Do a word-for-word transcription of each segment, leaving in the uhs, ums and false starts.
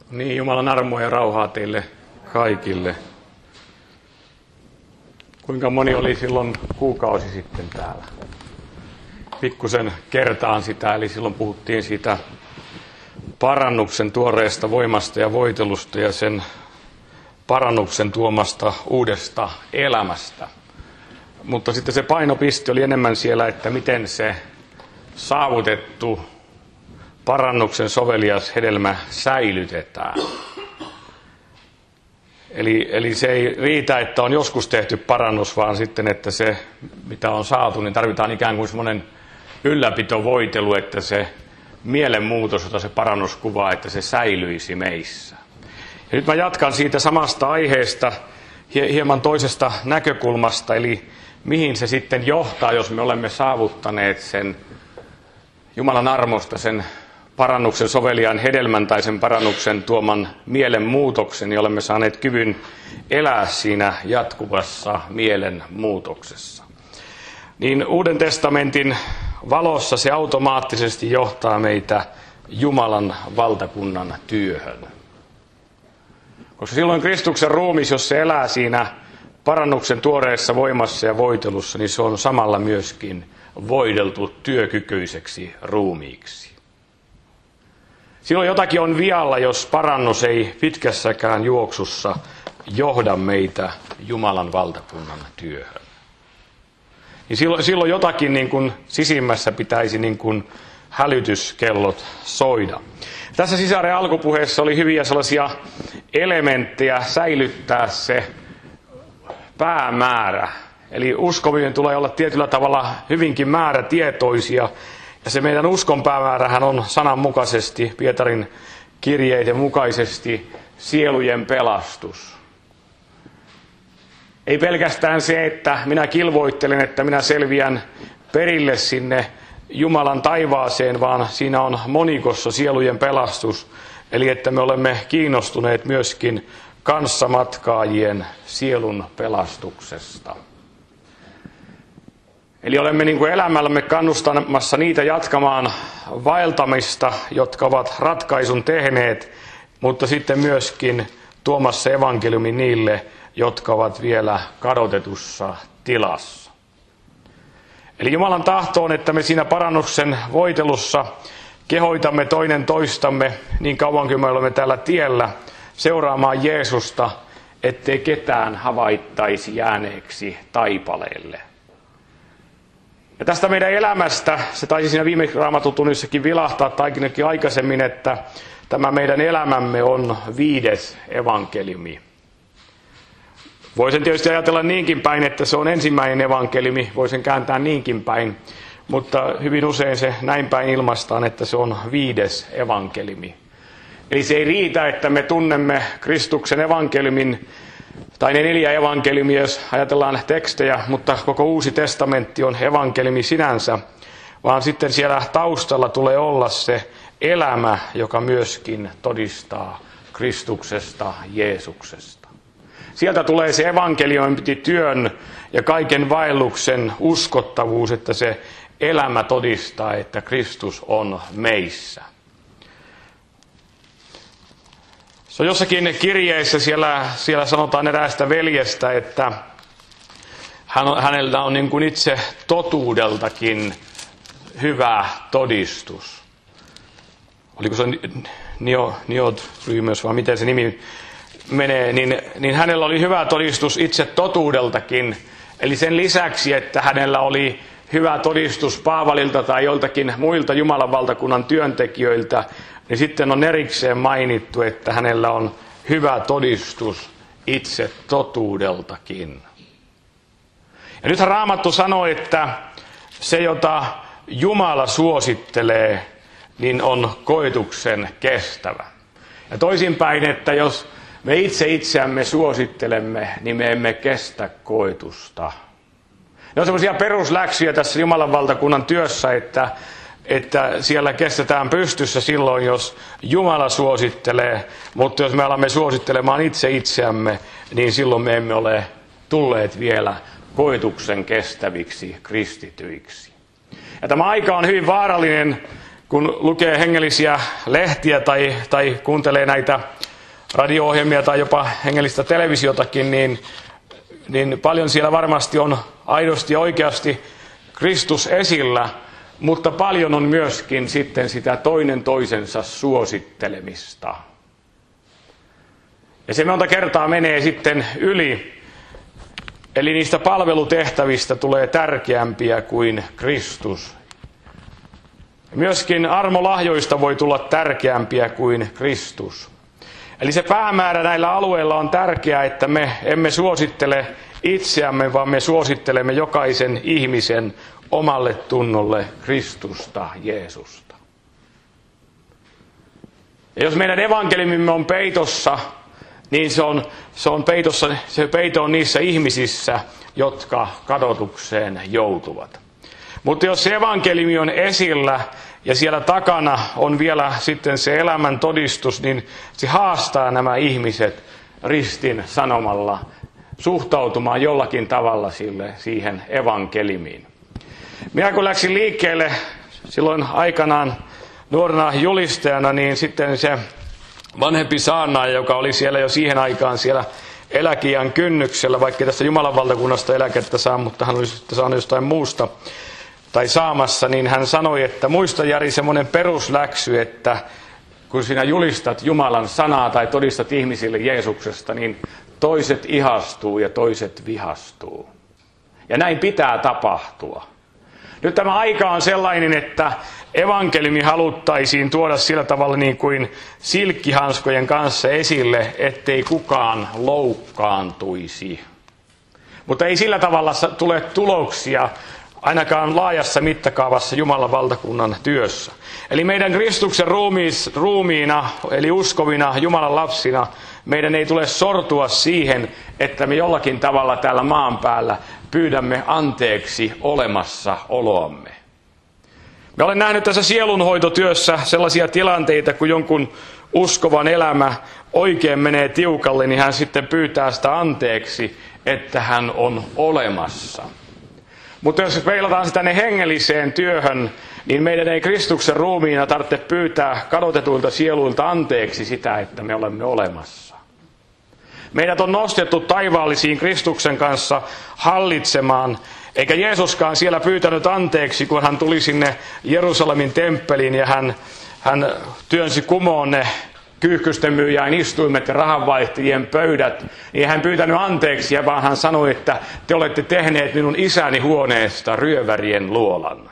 Niin, Jumalan armoa ja rauhaa teille kaikille. Kuinka moni oli silloin kuukausi sitten täällä? Pikkusen kertaan sitä, eli silloin puhuttiin siitä parannuksen tuoreesta voimasta ja voitelusta ja sen parannuksen tuomasta uudesta elämästä. Mutta sitten se painopiste oli enemmän siellä, että miten se saavutettu parannuksen sovelias hedelmä säilytetään. Eli, eli se ei riitä, että on joskus tehty parannus, vaan sitten, että se, mitä on saatu, niin tarvitaan ikään kuin semmoinen ylläpitovoitelu, että se mielenmuutos, jota se parannus kuvaa, että se säilyisi meissä. Ja nyt mä jatkan siitä samasta aiheesta hieman toisesta näkökulmasta, eli mihin se sitten johtaa, jos me olemme saavuttaneet sen Jumalan armosta, sen parannuksen soveliaan hedelmän tai sen parannuksen tuoman mielenmuutoksen, niin olemme saaneet kyvyn elää siinä jatkuvassa mielenmuutoksessa. Niin Uuden testamentin valossa se automaattisesti johtaa meitä Jumalan valtakunnan työhön. Koska silloin Kristuksen ruumis, jos se elää siinä parannuksen tuoreessa voimassa ja voitelussa, niin se on samalla myöskin voideltu työkykyiseksi ruumiiksi. Silloin jotakin on vialla, jos parannus ei pitkässäkään juoksussa johda meitä Jumalan valtakunnan työhön. Niin silloin, silloin jotakin niin kuin sisimmässä pitäisi niin kuin hälytyskellot soida. Tässä sisaren alkupuheessa oli hyviä sellaisia elementtejä säilyttää se päämäärä. Eli uskominen tulee olla tietyllä tavalla hyvinkin määrätietoisia. Ja se meidän uskon päämäärähän on sananmukaisesti, Pietarin kirjeiden mukaisesti, sielujen pelastus. Ei pelkästään se, että minä kilvoittelen, että minä selviän perille sinne Jumalan taivaaseen, vaan siinä on monikossa sielujen pelastus. Eli että me olemme kiinnostuneet myöskin kanssamatkaajien sielun pelastuksesta. Eli olemme niin kuin elämällämme kannustamassa niitä jatkamaan vaeltamista, jotka ovat ratkaisun tehneet, mutta sitten myöskin tuomassa evankeliumin niille, jotka ovat vielä kadotetussa tilassa. Eli Jumalan tahto on, että me siinä parannuksen voitelussa kehoitamme toinen toistamme niin kauan kuin me olemme täällä tiellä seuraamaan Jeesusta, ettei ketään havaittaisi jääneeksi taipaleelle. Ja tästä meidän elämästä, se taisi siinä viime Raamatun tunnissakin vilahtaa tai aikaisemmin, että tämä meidän elämämme on viides evankeliumi. Voisin tietysti ajatella niinkin päin, että se on ensimmäinen evankeliumi, voisin kääntää niinkin päin, mutta hyvin usein se näin päin ilmaistaan, että se on viides evankeliumi. Eli se ei riitä, että me tunnemme Kristuksen evankeliumin, tai ne neljä evankeliumia, jos ajatellaan tekstejä, mutta koko Uusi testamentti on evankeliumi sinänsä, vaan sitten siellä taustalla tulee olla se elämä, joka myöskin todistaa Kristuksesta, Jeesuksesta. Sieltä tulee se evankeliointityön ja kaiken vaelluksen uskottavuus, että se elämä todistaa, että Kristus on meissä. Se on jossakin kirjeessä, siellä, siellä sanotaan eräästä veljestä, että hän, hänellä on niin kuin itse totuudeltakin hyvä todistus. Oliko se Niodrymos vai miten se nimi menee, niin, niin hänellä oli hyvä todistus itse totuudeltakin. Eli sen lisäksi, että hänellä oli hyvä todistus Paavalilta tai joltakin muilta Jumalan valtakunnan työntekijöiltä, niin sitten on erikseen mainittu, että hänellä on hyvä todistus itse totuudeltakin. Ja nythän Raamattu sanoo, että se, jota Jumala suosittelee, niin on koetuksen kestävä. Ja toisinpäin, että jos me itse itseämme suosittelemme, niin me emme kestä koetusta. Ne on semmoisia perusläksyjä tässä Jumalan valtakunnan työssä, että että siellä kestetään pystyssä silloin, jos Jumala suosittelee, mutta jos me alamme suosittelemaan itse itseämme, niin silloin me emme ole tulleet vielä koetuksen kestäviksi kristityiksi. Ja tämä aika on hyvin vaarallinen kun lukee hengellisiä lehtiä tai, tai kuuntelee näitä radio-ohjelmia tai jopa hengellistä televisiotakin, niin, niin paljon siellä varmasti on aidosti ja oikeasti Kristus esillä, mutta paljon on myöskin sitten sitä toinen toisensa suosittelemista. Ja se monta kertaa menee sitten yli, eli niistä palvelutehtävistä tulee tärkeämpiä kuin Kristus. Myöskin armolahjoista voi tulla tärkeämpiä kuin Kristus. Eli se päämäärä näillä alueilla on tärkeää, että me emme suosittele itseämme, vaan me suosittelemme jokaisen ihmisen omalle tunnolle Kristusta, Jeesusta. Ja jos meidän evankeliumimme on peitossa, niin se on, se on peitossa, se peito on niissä ihmisissä, jotka kadotukseen joutuvat. Mutta jos se evankeliumi on esillä ja siellä takana on vielä sitten se elämän todistus, niin se haastaa nämä ihmiset ristin sanomalla suhtautumaan jollakin tavalla sille, siihen evankeliumiin. Minä kun läksin liikkeelle silloin aikanaan nuorena julistajana, niin sitten se vanhempi saarnaaja, joka oli siellä jo siihen aikaan siellä eläkeiän kynnyksellä, vaikka tästä Jumalan valtakunnasta eläkettä saa, mutta hän olisi sitten saanut jostain muusta tai saamassa, niin hän sanoi, että muista Jari semmoinen perusläksy, että kun sinä julistat Jumalan sanaa tai todistat ihmisille Jeesuksesta, niin toiset ihastuu ja toiset vihastuu. Ja näin pitää tapahtua. Nyt tämä aika on sellainen, että evankeliumi haluttaisiin tuoda sillä tavalla niin kuin silkkihanskojen kanssa esille, ettei kukaan loukkaantuisi. Mutta ei sillä tavalla tule tuloksia ainakaan laajassa mittakaavassa Jumalan valtakunnan työssä. Eli meidän Kristuksen ruumiis, ruumiina, eli uskovina Jumalan lapsina, meidän ei tule sortua siihen, että me jollakin tavalla täällä maan päällä pyydämme anteeksi olemassaoloamme. Me olen nähnyt tässä sielunhoitotyössä sellaisia tilanteita, kun jonkun uskovan elämä oikein menee tiukalle, niin hän sitten pyytää sitä anteeksi, että hän on olemassa. Mutta jos peilataan sitä tänne hengelliseen työhön, niin meidän ei Kristuksen ruumiina tarvitse pyytää kadotetuilta sieluilta anteeksi sitä, että me olemme olemassa. Meidät on nostettu taivaallisiin Kristuksen kanssa hallitsemaan, eikä Jeesuskaan siellä pyytänyt anteeksi, kun hän tuli sinne Jerusalemin temppeliin ja hän, hän työnsi kumoon ne kyyhkysten myyjään istuimet ja rahanvaihtajien pöydät, niin hän pyytänyt anteeksi, ja vaan hän sanoi, että te olette tehneet minun isäni huoneesta ryövärien luolan.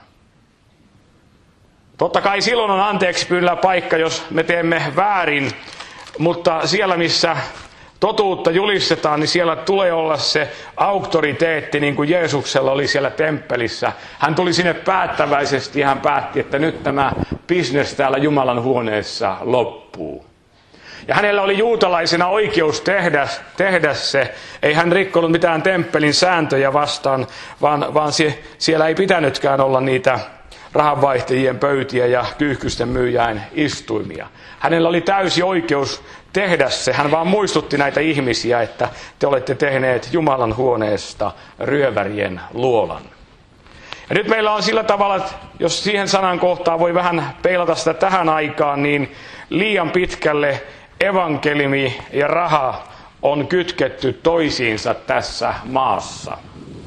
Totta kai silloin on anteeksi pyynnöllä paikka, jos me teemme väärin, mutta siellä missä totuutta julistetaan, niin siellä tulee olla se auktoriteetti, niin kuin Jeesuksella oli siellä temppelissä. Hän tuli sinne päättäväisesti ja hän päätti, että nyt tämä business täällä Jumalan huoneessa loppuu. Ja hänellä oli juutalaisena oikeus tehdä, tehdä se. Ei hän rikkonut mitään temppelin sääntöjä vastaan, vaan, vaan se, siellä ei pitänytkään olla niitä rahanvaihtajien pöytiä ja kyyhkysten myyjäin istuimia. Hänellä oli täysi oikeus tehdä se. Hän vaan muistutti näitä ihmisiä, että te olette tehneet Jumalan huoneesta ryövärien luolan. Ja nyt meillä on sillä tavalla, että jos siihen sanan kohtaan voi vähän peilata sitä tähän aikaan, niin liian pitkälle evankeliumi ja raha on kytketty toisiinsa tässä maassa.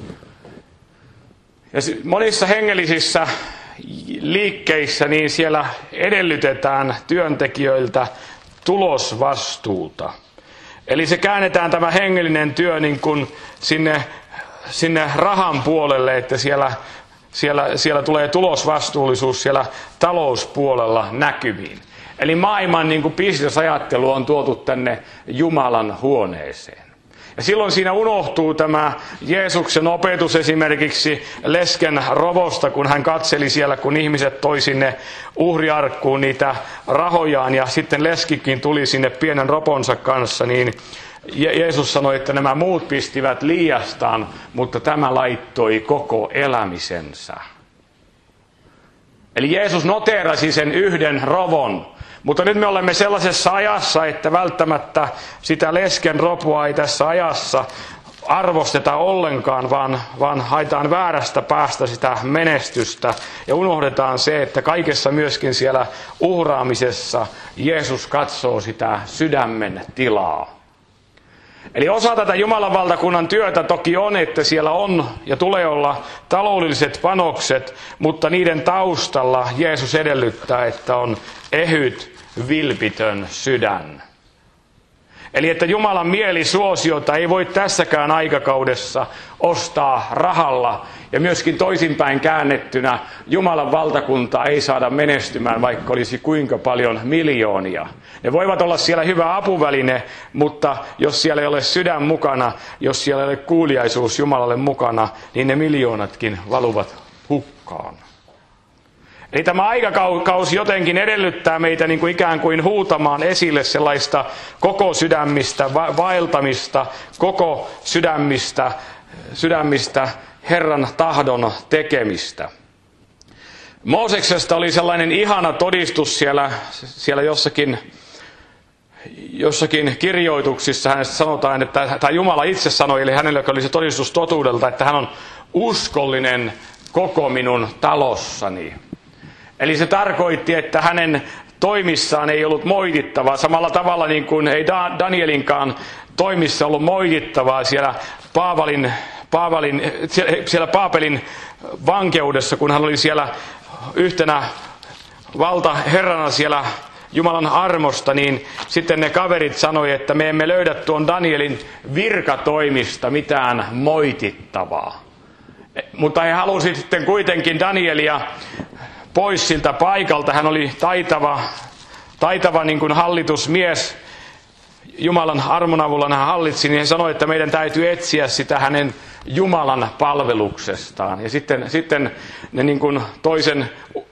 Ja monissa hengellisissä liikkeissä niin siellä edellytetään työntekijöiltä tulosvastuuta. Eli se käännetään tämä hengellinen työ niin kuin sinne, sinne rahan puolelle, että siellä, siellä, siellä tulee tulosvastuullisuus siellä talouspuolella näkyviin. Eli maailman niin kuin bisnesajattelu on tuotu tänne Jumalan huoneeseen. Ja silloin siinä unohtuu tämä Jeesuksen opetus esimerkiksi lesken rovosta, kun hän katseli siellä, kun ihmiset toi sinne uhriarkkuun niitä rahojaan, ja sitten leskikin tuli sinne pienen roponsa kanssa, niin Jeesus sanoi, että nämä muut pistivät liiastaan, mutta tämä laittoi koko elämisensä. Eli Jeesus noteerasi sen yhden rovon. Mutta nyt me olemme sellaisessa ajassa, että välttämättä sitä lesken ropoa ei tässä ajassa arvosteta ollenkaan, vaan, vaan haetaan väärästä päästä sitä menestystä ja unohdetaan se, että kaikessa myöskin siellä uhraamisessa Jeesus katsoo sitä sydämen tilaa. Eli osa tätä Jumalan valtakunnan työtä toki on, että siellä on ja tulee olla taloudelliset panokset, mutta niiden taustalla Jeesus edellyttää, että on ehyt, vilpitön sydän. Eli että Jumalan mielisuosiota ei voi tässäkään aikakaudessa ostaa rahalla. Ja myöskin toisinpäin käännettynä Jumalan valtakuntaa ei saada menestymään, vaikka olisi kuinka paljon miljoonia. Ne voivat olla siellä hyvä apuväline, mutta jos siellä ei ole sydän mukana, jos siellä ei ole kuuliaisuus Jumalalle mukana, niin ne miljoonatkin valuvat hukkaan. Eli tämä aikakausi jotenkin edellyttää meitä niin kuin ikään kuin huutamaan esille sellaista koko sydämistä, vaeltamista, koko sydämistä, sydämistä Herran tahdon tekemistä. Mooseksesta oli sellainen ihana todistus siellä, siellä jossakin, jossakin kirjoituksissa. Hänestä sanotaan, että tai Jumala itse sanoi, eli hänelle oli se todistus totuudelta, että hän on uskollinen koko minun talossani. Eli se tarkoitti, että hänen toimissaan ei ollut moitittavaa. Samalla tavalla niin kuin ei Danielinkaan toimissa ollut moitittavaa siellä Paavalin, Paavalin, siellä Paapelin vankeudessa, kun hän oli siellä yhtenä valtaherrana siellä Jumalan armosta, niin sitten ne kaverit sanoi, että me emme löydä tuon Danielin virkatoimista mitään moitittavaa. Mutta he halusivat sitten kuitenkin Danielia pois siltä paikalta. Hän oli taitava, taitava niin kuin hallitusmies. Jumalan armon avulla hän hallitsi, niin hän sanoi, että meidän täytyy etsiä sitä hänen Jumalan palveluksestaan. Ja sitten, sitten ne niin kuin toisen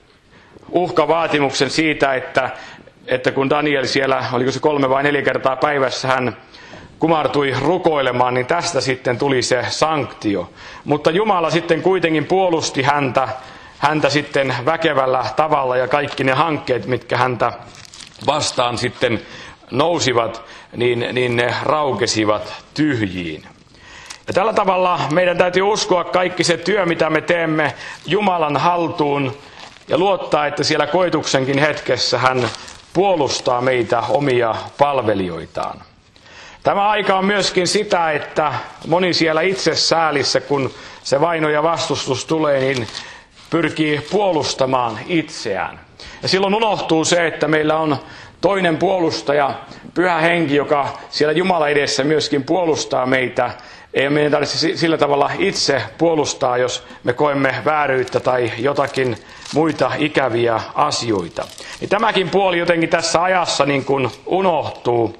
uhkavaatimuksen siitä, että, että kun Daniel siellä, oliko se kolme vai neljä kertaa päivässä, hän kumartui rukoilemaan, niin tästä sitten tuli se sanktio. Mutta Jumala sitten kuitenkin puolusti häntä, häntä sitten väkevällä tavalla, ja kaikki ne hankkeet, mitkä häntä vastaan sitten nousivat, niin, niin ne raukesivat tyhjiin. Ja tällä tavalla meidän täytyy uskoa kaikki se työ, mitä me teemme Jumalan haltuun, ja luottaa, että siellä koetuksenkin hetkessä hän puolustaa meitä omia palvelijoitaan. Tämä aika on myöskin sitä, että moni siellä itse säälissä, kun se vaino ja vastustus tulee, niin pyrkii puolustamaan itseään. Ja silloin unohtuu se, että meillä on toinen puolustaja, Pyhä Henki, joka siellä Jumalan edessä myöskin puolustaa meitä. Ei meidän tarvitse sillä tavalla itse puolustaa, jos me koemme vääryyttä tai jotakin muita ikäviä asioita. Ja tämäkin puoli jotenkin tässä ajassa niin kuin unohtuu.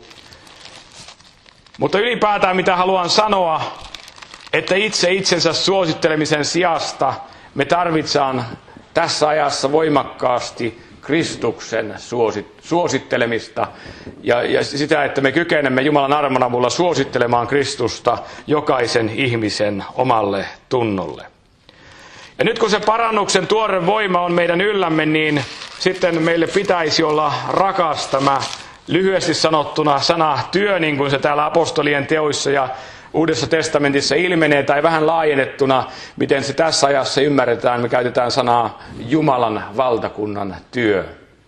Mutta ylipäätään mitä haluan sanoa, että itse itsensä suosittelemisen sijasta me tarvitsemme tässä ajassa voimakkaasti Kristuksen suosittelemista ja, ja sitä, että me kykenemme Jumalan armon avulla suosittelemaan Kristusta jokaisen ihmisen omalle tunnolle. Ja nyt kun se parannuksen tuore voima on meidän yllämme, niin sitten meille pitäisi olla rakas tämä lyhyesti sanottuna sana työ, niin kuin se täällä apostolien teoissa ja Uudessa testamentissa ilmenee, tai vähän laajennettuna, miten se tässä ajassa ymmärretään. Me käytetään sanaa Jumalan valtakunnan työ.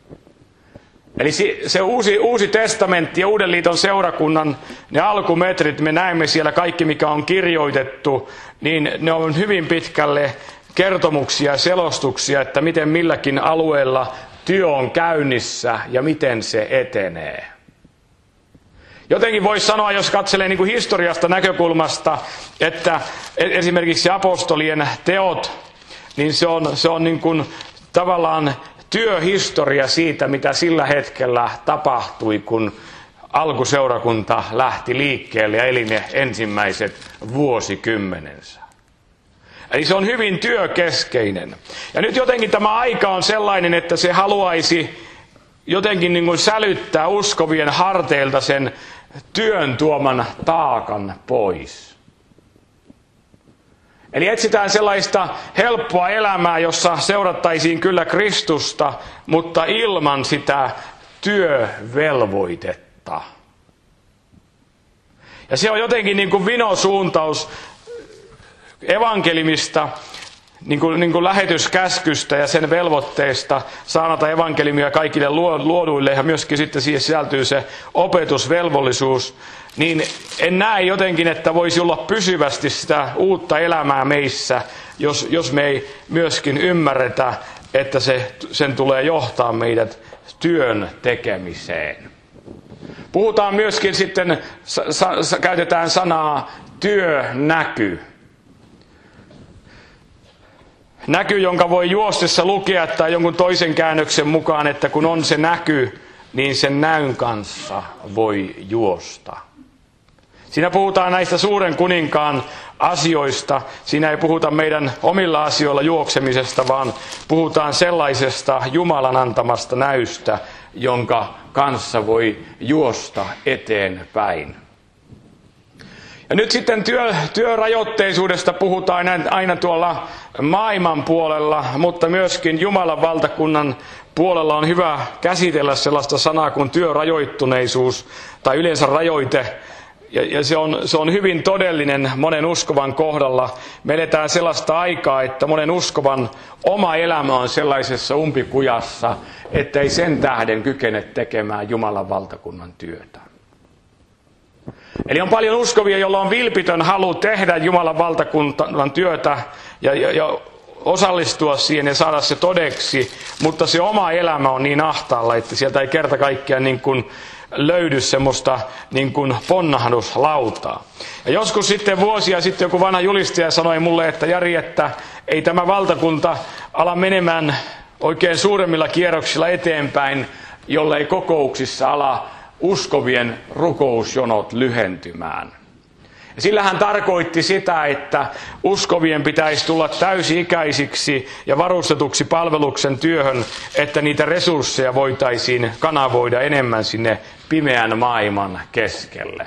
Eli se uusi, uusi testamentti ja Uuden liiton seurakunnan ne alkumetrit, me näemme siellä kaikki, mikä on kirjoitettu, niin ne on hyvin pitkälle kertomuksia ja selostuksia, että miten milläkin alueella työ on käynnissä ja miten se etenee. Jotenkin voisi sanoa, jos katselee niin kuin historiasta näkökulmasta, että esimerkiksi apostolien teot, niin se on, se on niin kuin tavallaan työhistoria siitä, mitä sillä hetkellä tapahtui, kun alkuseurakunta lähti liikkeelle ja eli ne ensimmäiset vuosikymmenensä. Eli se on hyvin työkeskeinen. Ja nyt jotenkin tämä aika on sellainen, että se haluaisi jotenkin niin kuin sälyttää uskovien harteilta sen työn tuoman taakan pois. Eli etsitään sellaista helppoa elämää, jossa seurattaisiin kyllä Kristusta, mutta ilman sitä työvelvoitetta. Ja se on jotenkin niin kuin vinosuuntaus evankelimista, niin kuin, niin kuin lähetyskäskystä ja sen velvoitteista saanata evankeliumia kaikille luoduille, ja myöskin sitten siihen sisältyy se opetusvelvollisuus, niin en näe jotenkin, että voisi olla pysyvästi sitä uutta elämää meissä, jos, jos me ei myöskin ymmärretä, että se, sen tulee johtaa meidät työn tekemiseen. Puhutaan myöskin sitten, sa, sa, käytetään sanaa työnäky. Näky, jonka voi juostessa lukea tai jonkun toisen käännöksen mukaan, että kun on se näky, niin sen näyn kanssa voi juosta. Siinä puhutaan näistä suuren kuninkaan asioista. Siinä ei puhuta meidän omilla asioilla juoksemisesta, vaan puhutaan sellaisesta Jumalan antamasta näystä, jonka kanssa voi juosta eteenpäin. Ja nyt sitten työ, työrajoitteisuudesta puhutaan aina, aina tuolla maailman puolella, mutta myöskin Jumalan valtakunnan puolella on hyvä käsitellä sellaista sanaa kuin työrajoittuneisuus tai yleensä rajoite. Ja, ja se, on, se on hyvin todellinen monen uskovan kohdalla. Me eletään sellaista aikaa, että monen uskovan oma elämä on sellaisessa umpikujassa, ettei sen tähden kykene tekemään Jumalan valtakunnan työtä. Eli on paljon uskovia, joilla on vilpitön halu tehdä Jumalan valtakunnan työtä ja, ja, ja osallistua siihen ja saada se todeksi, mutta se oma elämä on niin ahtaalla, että sieltä ei kerta kaikkiaan niin kuin löydy semmoista niin kuin ponnahduslautaa. Ja joskus sitten vuosia sitten joku vanha julistaja sanoi mulle, että Jari, että ei tämä valtakunta ala menemään oikein suuremmilla kierroksilla eteenpäin, jollei kokouksissa ala uskovien rukousjonot lyhentymään. Ja sillä hän tarkoitti sitä, että uskovien pitäisi tulla täysi-ikäisiksi ja varustetuksi palveluksen työhön, että niitä resursseja voitaisiin kanavoida enemmän sinne pimeän maailman keskelle.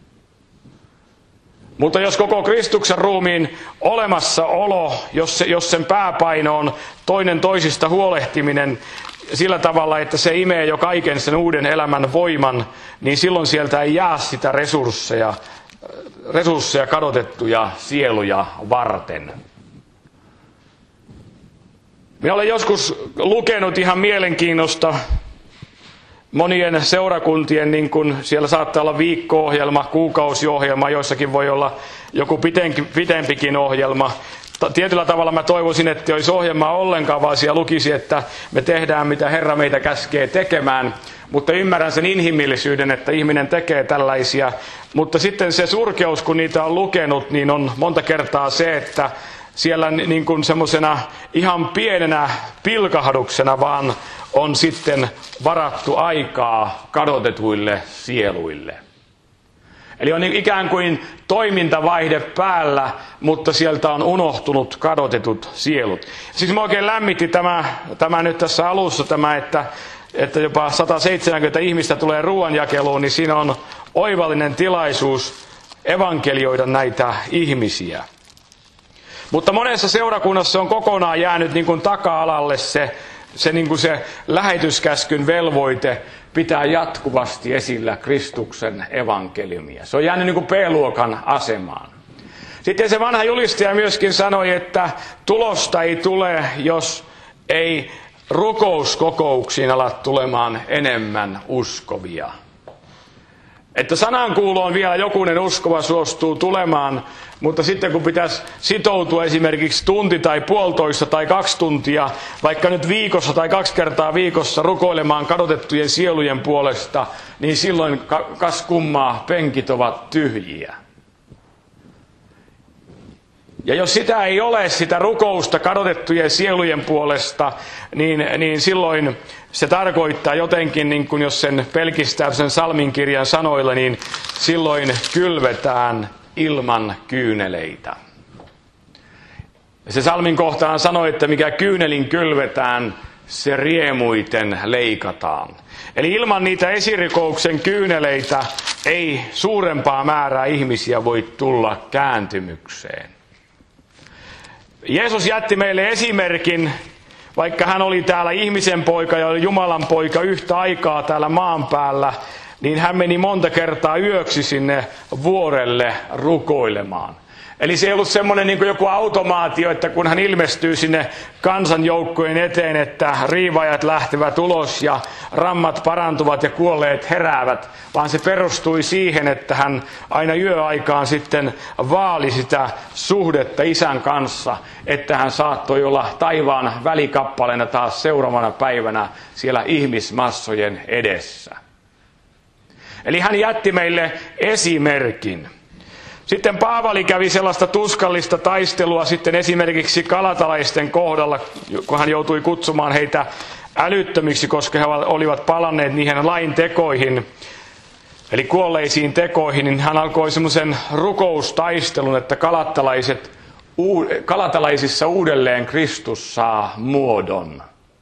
Mutta jos koko Kristuksen ruumiin olemassaolo, jos, se, jos sen pääpaino on toinen toisista huolehtiminen sillä tavalla, että se imee jo kaiken sen uuden elämän voiman, niin silloin sieltä ei jää sitä resursseja, resursseja kadotettuja sieluja varten. Minä olen joskus lukenut ihan mielenkiinnosta monien seurakuntien, niin kuin siellä saattaa olla viikko-ohjelma, kuukausiohjelma, joissakin voi olla joku pitempikin ohjelma. Tietyllä tavalla mä toivoisin, että olisi ohjelmaa ollenkaan, vaan siellä lukisi, että me tehdään mitä Herra meitä käskee tekemään. Mutta ymmärrän sen inhimillisyyden, että ihminen tekee tällaisia. Mutta sitten se surkeus, kun niitä on lukenut, niin on monta kertaa se, että siellä niin kuin semmoisena ihan pienenä pilkahduksena vaan on sitten varattu aikaa kadotetuille sieluille. Eli on ikään kuin toimintavaihde päällä, mutta sieltä on unohtunut kadotetut sielut. Siis minua oikein lämmitti tämä, tämä nyt tässä alussa, tämä, että, että jopa sata seitsemänkymmentä ihmistä tulee ruoanjakeluun, niin siinä on oivallinen tilaisuus evankelioida näitä ihmisiä. Mutta monessa seurakunnassa on kokonaan jäänyt niin kuin taka-alalle se, se, niin kuin se lähetyskäskyn velvoite pitää jatkuvasti esillä Kristuksen evankeliumia. Se on jäänyt niin kuin B-luokan asemaan. Sitten se vanha julistaja myöskin sanoi, että tulosta ei tule, jos ei rukouskokouksiin ala tulemaan enemmän uskovia. Että sanankuuloon vielä jokunen uskova suostuu tulemaan, mutta sitten kun pitäisi sitoutua esimerkiksi tunti tai puolitoista tai kaksi tuntia, vaikka nyt viikossa tai kaksi kertaa viikossa rukoilemaan kadotettujen sielujen puolesta, niin silloin kas kummaa penkit ovat tyhjiä. Ja jos sitä ei ole, sitä rukousta kadotettujen sielujen puolesta, niin, niin silloin se tarkoittaa jotenkin, niin kuin jos sen pelkistää sen psalminkirjan sanoilla, niin silloin kylvetään ilman kyyneleitä. Ja se psalmin kohtaan sanoi, että mikä kyynelin kylvetään, se riemuiten leikataan. Eli ilman niitä esirikouksen kyyneleitä ei suurempaa määrää ihmisiä voi tulla kääntymykseen. Jeesus jätti meille esimerkin, vaikka hän oli täällä ihmisen poika ja Jumalan poika yhtä aikaa täällä maan päällä, niin hän meni monta kertaa yöksi sinne vuorelle rukoilemaan. Eli se ei ollut semmoinen niin kuin joku automaatio, että kun hän ilmestyy sinne kansanjoukkojen eteen, että riivaajat lähtevät ulos ja rammat parantuvat ja kuolleet heräävät, vaan se perustui siihen, että hän aina yöaikaan sitten vaali sitä suhdetta isän kanssa, että hän saattoi olla taivaan välikappaleena taas seuraavana päivänä siellä ihmismassojen edessä. Eli hän jätti meille esimerkin. Sitten Paavali kävi sellaista tuskallista taistelua sitten esimerkiksi galatalaisten kohdalla, kun hän joutui kutsumaan heitä älyttömiksi, koska he olivat palanneet niihin lain tekoihin, eli kuolleisiin tekoihin, niin hän alkoi semmoisen rukoustaistelun, että galatalaiset, galatalaisissa uudelleen Kristus saa muodon.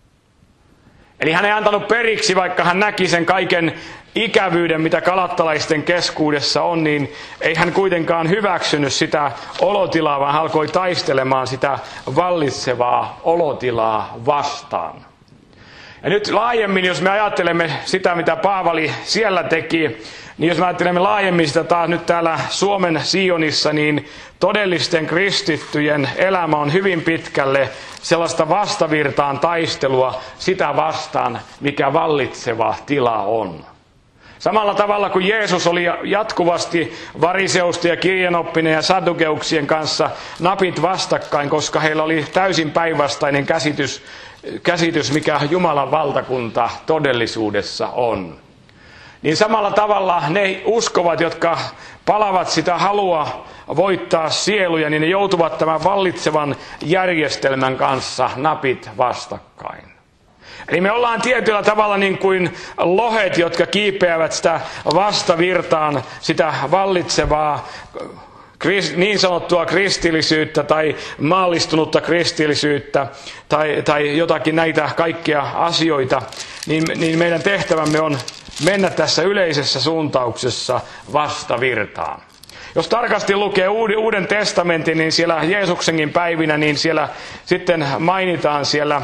Eli hän ei antanut periksi, vaikka hän näki sen kaiken ikävyyden, mitä galattalaisten keskuudessa on, niin ei hän kuitenkaan hyväksynyt sitä olotilaa, vaan hän alkoi taistelemaan sitä vallitsevaa olotilaa vastaan. Ja nyt laajemmin, jos me ajattelemme sitä, mitä Paavali siellä teki, niin jos me ajattelemme laajemmin sitä taas nyt täällä Suomen Sionissa, niin todellisten kristittyjen elämä on hyvin pitkälle sellaista vastavirtaan taistelua sitä vastaan, mikä vallitseva tila on. Samalla tavalla kuin Jeesus oli jatkuvasti variseusta ja kirjanoppinen ja sadukeuksien kanssa napit vastakkain, koska heillä oli täysin päinvastainen käsitys, käsitys, mikä Jumalan valtakunta todellisuudessa on. Niin samalla tavalla ne uskovat, jotka palavat sitä halua voittaa sieluja, niin ne joutuvat tämän vallitsevan järjestelmän kanssa napit vastakkain. Eli me ollaan tietyllä tavalla niin kuin lohet, jotka kiipeävät sitä vastavirtaan, sitä vallitsevaa niin sanottua kristillisyyttä tai maallistunutta kristillisyyttä tai, tai jotakin näitä kaikkia asioita, niin, niin meidän tehtävämme on mennä tässä yleisessä suuntauksessa vastavirtaan. Jos tarkasti lukee Uuden testamentin, niin siellä Jeesuksenkin päivinä, niin siellä sitten mainitaan siellä,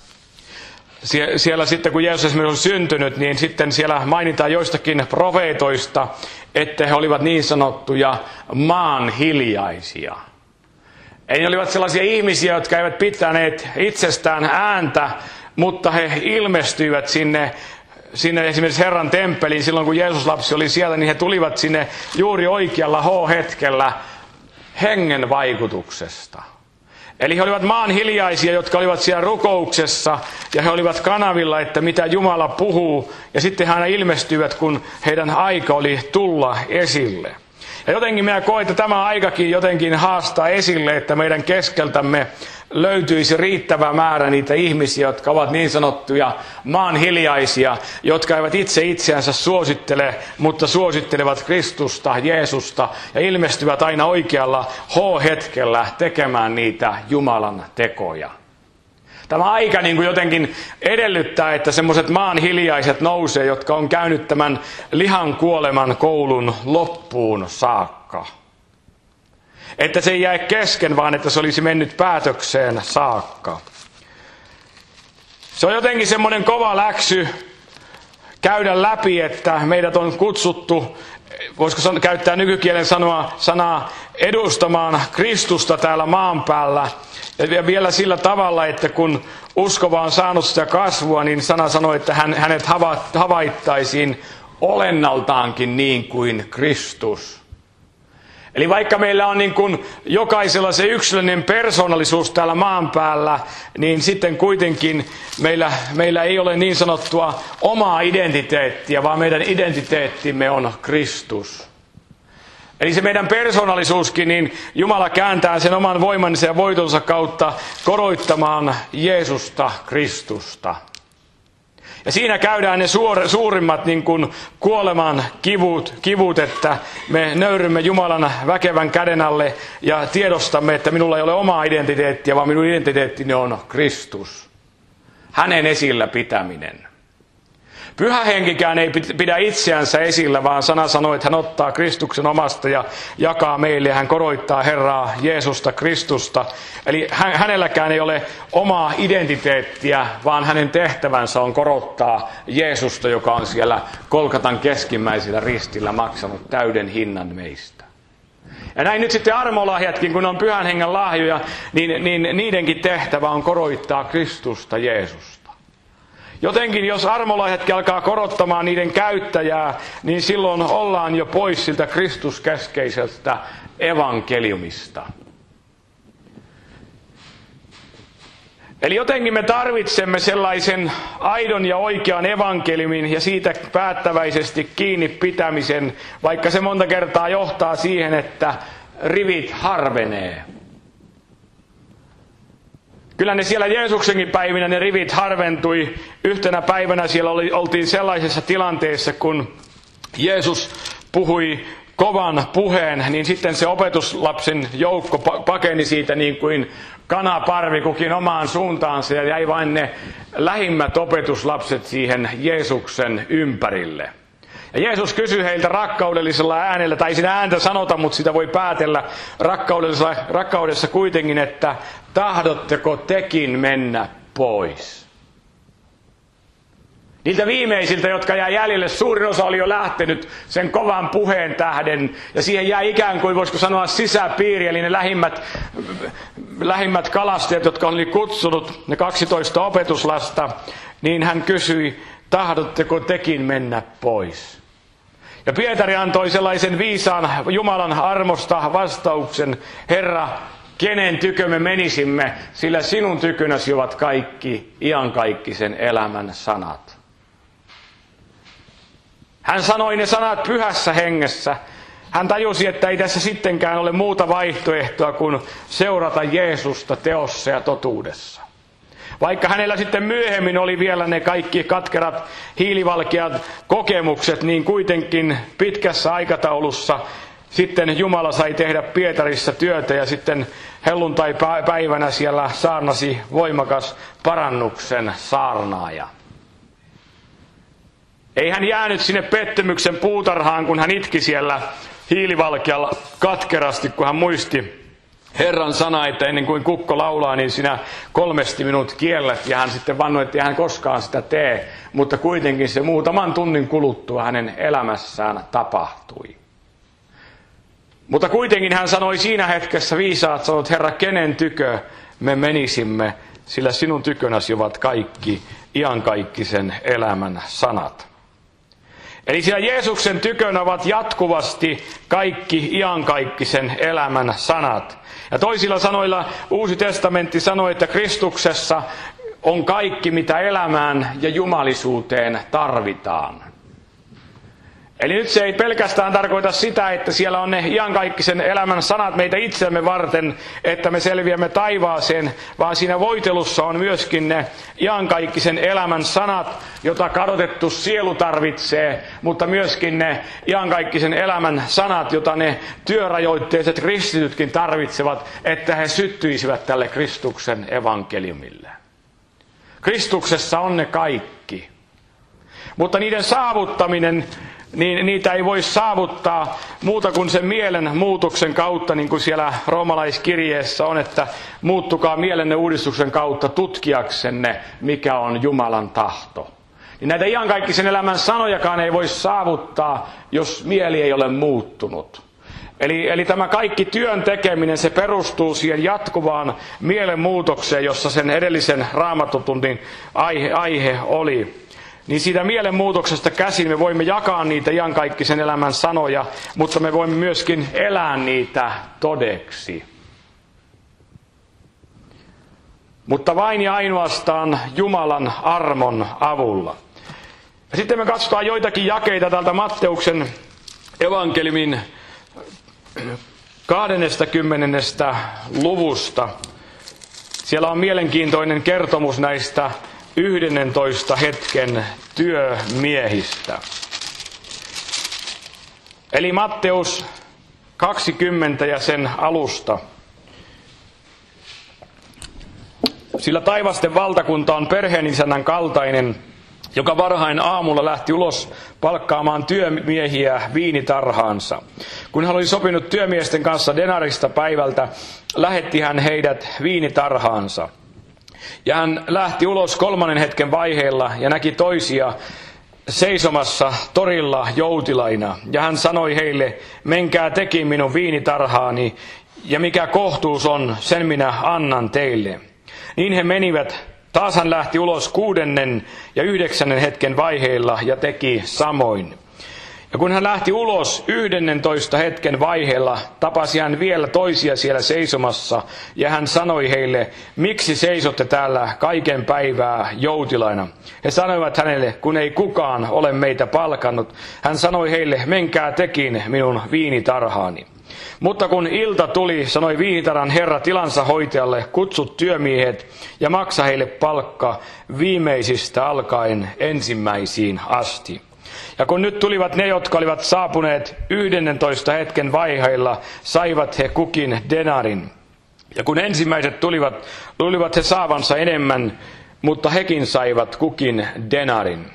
siellä sitten kun Jeesus esimerkiksi on syntynyt, niin sitten siellä mainitaan joistakin profeetoista, että he olivat niin sanottuja maan hiljaisia. Eli ne olivat sellaisia ihmisiä, jotka eivät pitäneet itsestään ääntä, mutta he ilmestyivät sinne, sinne esimerkiksi Herran temppeliin. Silloin kun Jeesus lapsi oli siellä, niin he tulivat sinne juuri oikealla H-hetkellä hengen vaikutuksesta. Eli he olivat maan hiljaisia, jotka olivat siellä rukouksessa, ja he olivat kanavilla, että mitä Jumala puhuu, ja sitten he aina ilmestyivät, kun heidän aika oli tulla esille. Ja jotenkin minä koen, että tämä aikakin jotenkin haastaa esille, että meidän keskeltämme löytyisi riittävä määrä niitä ihmisiä, jotka ovat niin sanottuja maan hiljaisia, jotka eivät itse itseänsä suosittele, mutta suosittelevat Kristusta, Jeesusta ja ilmestyvät aina oikealla H-hetkellä tekemään niitä Jumalan tekoja. Tämä aika niin kuin jotenkin edellyttää, että semmoiset maan hiljaiset nousee, jotka on käynyt tämän lihan kuoleman koulun loppuun saakka. Että se ei jää kesken, vaan että se olisi mennyt päätökseen saakka. Se on jotenkin semmoinen kova läksy käydä läpi, että meidät on kutsuttu, voisiko käyttää nykykielen sanoa, sanaa edustamaan Kristusta täällä maan päällä. Ja vielä sillä tavalla, että kun uskova on saanut sitä kasvua, niin sana sanoo, että hän, hänet havaittaisiin olennaltaankin niin kuin Kristus. Eli vaikka meillä on niin kuin jokaisella se yksilöllinen persoonallisuus täällä maan päällä, niin sitten kuitenkin meillä, meillä ei ole niin sanottua omaa identiteettiä, vaan meidän identiteettimme on Kristus. Eli se meidän persoonallisuuskin, niin Jumala kääntää sen oman voimansa ja voitonsa kautta koroittamaan Jeesusta, Kristusta. Ja siinä käydään ne suor, suurimmat niin kuin kuoleman kivut, kivut, että me nöyrymme Jumalan väkevän käden alle ja tiedostamme, että minulla ei ole omaa identiteettiä, vaan minun identiteettini on Kristus. Hänen esillä pitäminen. Pyhä henkikään ei pidä itseänsä esillä, vaan sana sanoo, että hän ottaa Kristuksen omasta ja jakaa meille. Ja hän koroittaa Herraa Jeesusta Kristusta. Eli hänelläkään ei ole omaa identiteettiä, vaan hänen tehtävänsä on korottaa Jeesusta, joka on siellä Golgatan keskimmäisellä ristillä maksanut täyden hinnan meistä. Ja näin nyt sitten armolahjatkin, kun on pyhän hengen lahjoja, niin, niin niidenkin tehtävä on koroittaa Kristusta Jeesusta. Jotenkin jos armolahjatkin alkaa korottamaan niiden käyttäjää, niin silloin ollaan jo pois siltä kristuskeskeiseltä evankeliumista. Eli jotenkin me tarvitsemme sellaisen aidon ja oikean evankeliumin ja siitä päättäväisesti kiinni pitämisen, vaikka se monta kertaa johtaa siihen, että rivit harvenee. Kyllä ne siellä Jeesuksenkin päivinä ne rivit harventui. Yhtenä päivänä siellä oli, oltiin sellaisessa tilanteessa, kun Jeesus puhui kovan puheen, niin sitten se opetuslapsen joukko pakeni siitä niin kuin kanaparvi kukin omaan suuntaansa ja jäi vain ne lähimmät opetuslapset siihen Jeesuksen ympärille. Ja Jeesus kysyi heiltä rakkaudellisella äänellä, tai ei siinä ääntä sanota, mutta sitä voi päätellä rakkaudessa kuitenkin, että tahdotteko tekin mennä pois? Niiltä viimeisiltä, jotka jäi jäljelle, suurin osa oli jo lähtenyt sen kovan puheen tähden. Ja siihen jäi ikään kuin, voisiko sanoa, sisäpiiri, eli ne lähimmät, lähimmät kalastajat, jotka oli kutsunut, ne kaksitoista opetuslasta. Niin hän kysyi, tahdotteko tekin mennä pois? Ja Pietari antoi sellaisen viisaan Jumalan armosta vastauksen, Herra, kenen tykö me menisimme, sillä sinun tykönäsi ovat kaikki iankaikkisen elämän sanat. Hän sanoi ne sanat pyhässä hengessä. Hän tajusi, että ei tässä sittenkään ole muuta vaihtoehtoa kuin seurata Jeesusta teossa ja totuudessa. Vaikka hänellä sitten myöhemmin oli vielä ne kaikki katkerat, hiilivalkeat kokemukset, niin kuitenkin pitkässä aikataulussa sitten Jumala sai tehdä Pietarissa työtä ja sitten helluntai-päivänä siellä saarnasi voimakas parannuksen saarnaaja. Ei hän jäänyt sinne pettymyksen puutarhaan, kun hän itki siellä hiilivalkealla katkerasti, kun hän muisti Herran sana, että ennen kuin kukko laulaa, niin sinä kolmesti minut kiellät. Ja hän sitten vannoi, että ei hän koskaan sitä tee, mutta kuitenkin se muutaman tunnin kuluttua hänen elämässään tapahtui. Mutta kuitenkin hän sanoi siinä hetkessä viisaat sanot, Herra, kenen tykö me menisimme, sillä sinun tykönäsi ovat kaikki iankaikkisen elämän sanat. Eli siellä Jeesuksen tykönä ovat jatkuvasti kaikki iankaikkisen elämän sanat. Ja toisilla sanoilla Uusi testamentti sanoi, että Kristuksessa on kaikki, mitä elämään ja jumalisuuteen tarvitaan. Eli nyt se ei pelkästään tarkoita sitä, että siellä on ne iankaikkisen elämän sanat meitä itsemme varten, että me selviämme taivaaseen, vaan siinä voitelussa on myöskin ne iankaikkisen elämän sanat, jota kadotettu sielu tarvitsee, mutta myöskin ne iankaikkisen elämän sanat, jota ne työrajoitteiset kristitytkin tarvitsevat, että he syttyisivät tälle Kristuksen evankeliumille. Kristuksessa on ne kaikki. Mutta niiden saavuttaminen, niin niitä ei voi saavuttaa muuta kuin sen mielen muutoksen kautta, niin kuin siellä roomalaiskirjeessä on, että muuttukaa mielenne uudistuksen kautta tutkiaksenne, mikä on Jumalan tahto. Niin näitä iankaikkisen elämän sanojakaan ei voi saavuttaa, jos mieli ei ole muuttunut. Eli, eli tämä kaikki työn tekeminen, se perustuu siihen jatkuvaan mielenmuutokseen, jossa sen edellisen Raamattotunnin aihe, aihe oli. Niin siitä mielenmuutoksesta käsin me voimme jakaa niitä iankaikkisen elämän sanoja, mutta me voimme myöskin elää niitä todeksi. Mutta vain ja ainoastaan Jumalan armon avulla. Ja sitten me katsotaan joitakin jakeita tältä Matteuksen evankeliumin kahdeskymmenes luvusta. Siellä on mielenkiintoinen kertomus näistä yhdennentoista hetken työmiehistä. Eli Matteus kaksikymmentä ja sen alusta. Sillä taivasten valtakunta on perheenisännän kaltainen, joka varhain aamulla lähti ulos palkkaamaan työmiehiä viinitarhaansa. Kun hän oli sopinut työmiesten kanssa denarista päivältä, lähetti hän heidät viinitarhaansa. Ja hän lähti ulos kolmannen hetken vaiheella ja näki toisia seisomassa torilla joutilaina. Ja hän sanoi heille, menkää tekin minun viinitarhaani, ja mikä kohtuus on, sen minä annan teille. Niin he menivät. Taas hän lähti ulos kuudennen ja yhdeksännen hetken vaiheilla ja teki samoin. Ja kun hän lähti ulos yhdennentoista hetken vaiheella, tapasi hän vielä toisia siellä seisomassa, ja hän sanoi heille, miksi seisotte täällä kaiken päivää joutilaina? He sanoivat hänelle, kun ei kukaan ole meitä palkannut. Hän sanoi heille, menkää tekin minun viinitarhaani. Mutta kun ilta tuli, sanoi viinitarhan herra tilansa hoitajalle, kutsut työmiehet ja maksa heille palkka viimeisistä alkaen ensimmäisiin asti. Ja kun nyt tulivat ne, jotka olivat saapuneet yhdennentoista hetken vaiheilla, saivat he kukin denarin. Ja kun ensimmäiset tulivat, luulivat he saavansa enemmän, mutta hekin saivat kukin denarin.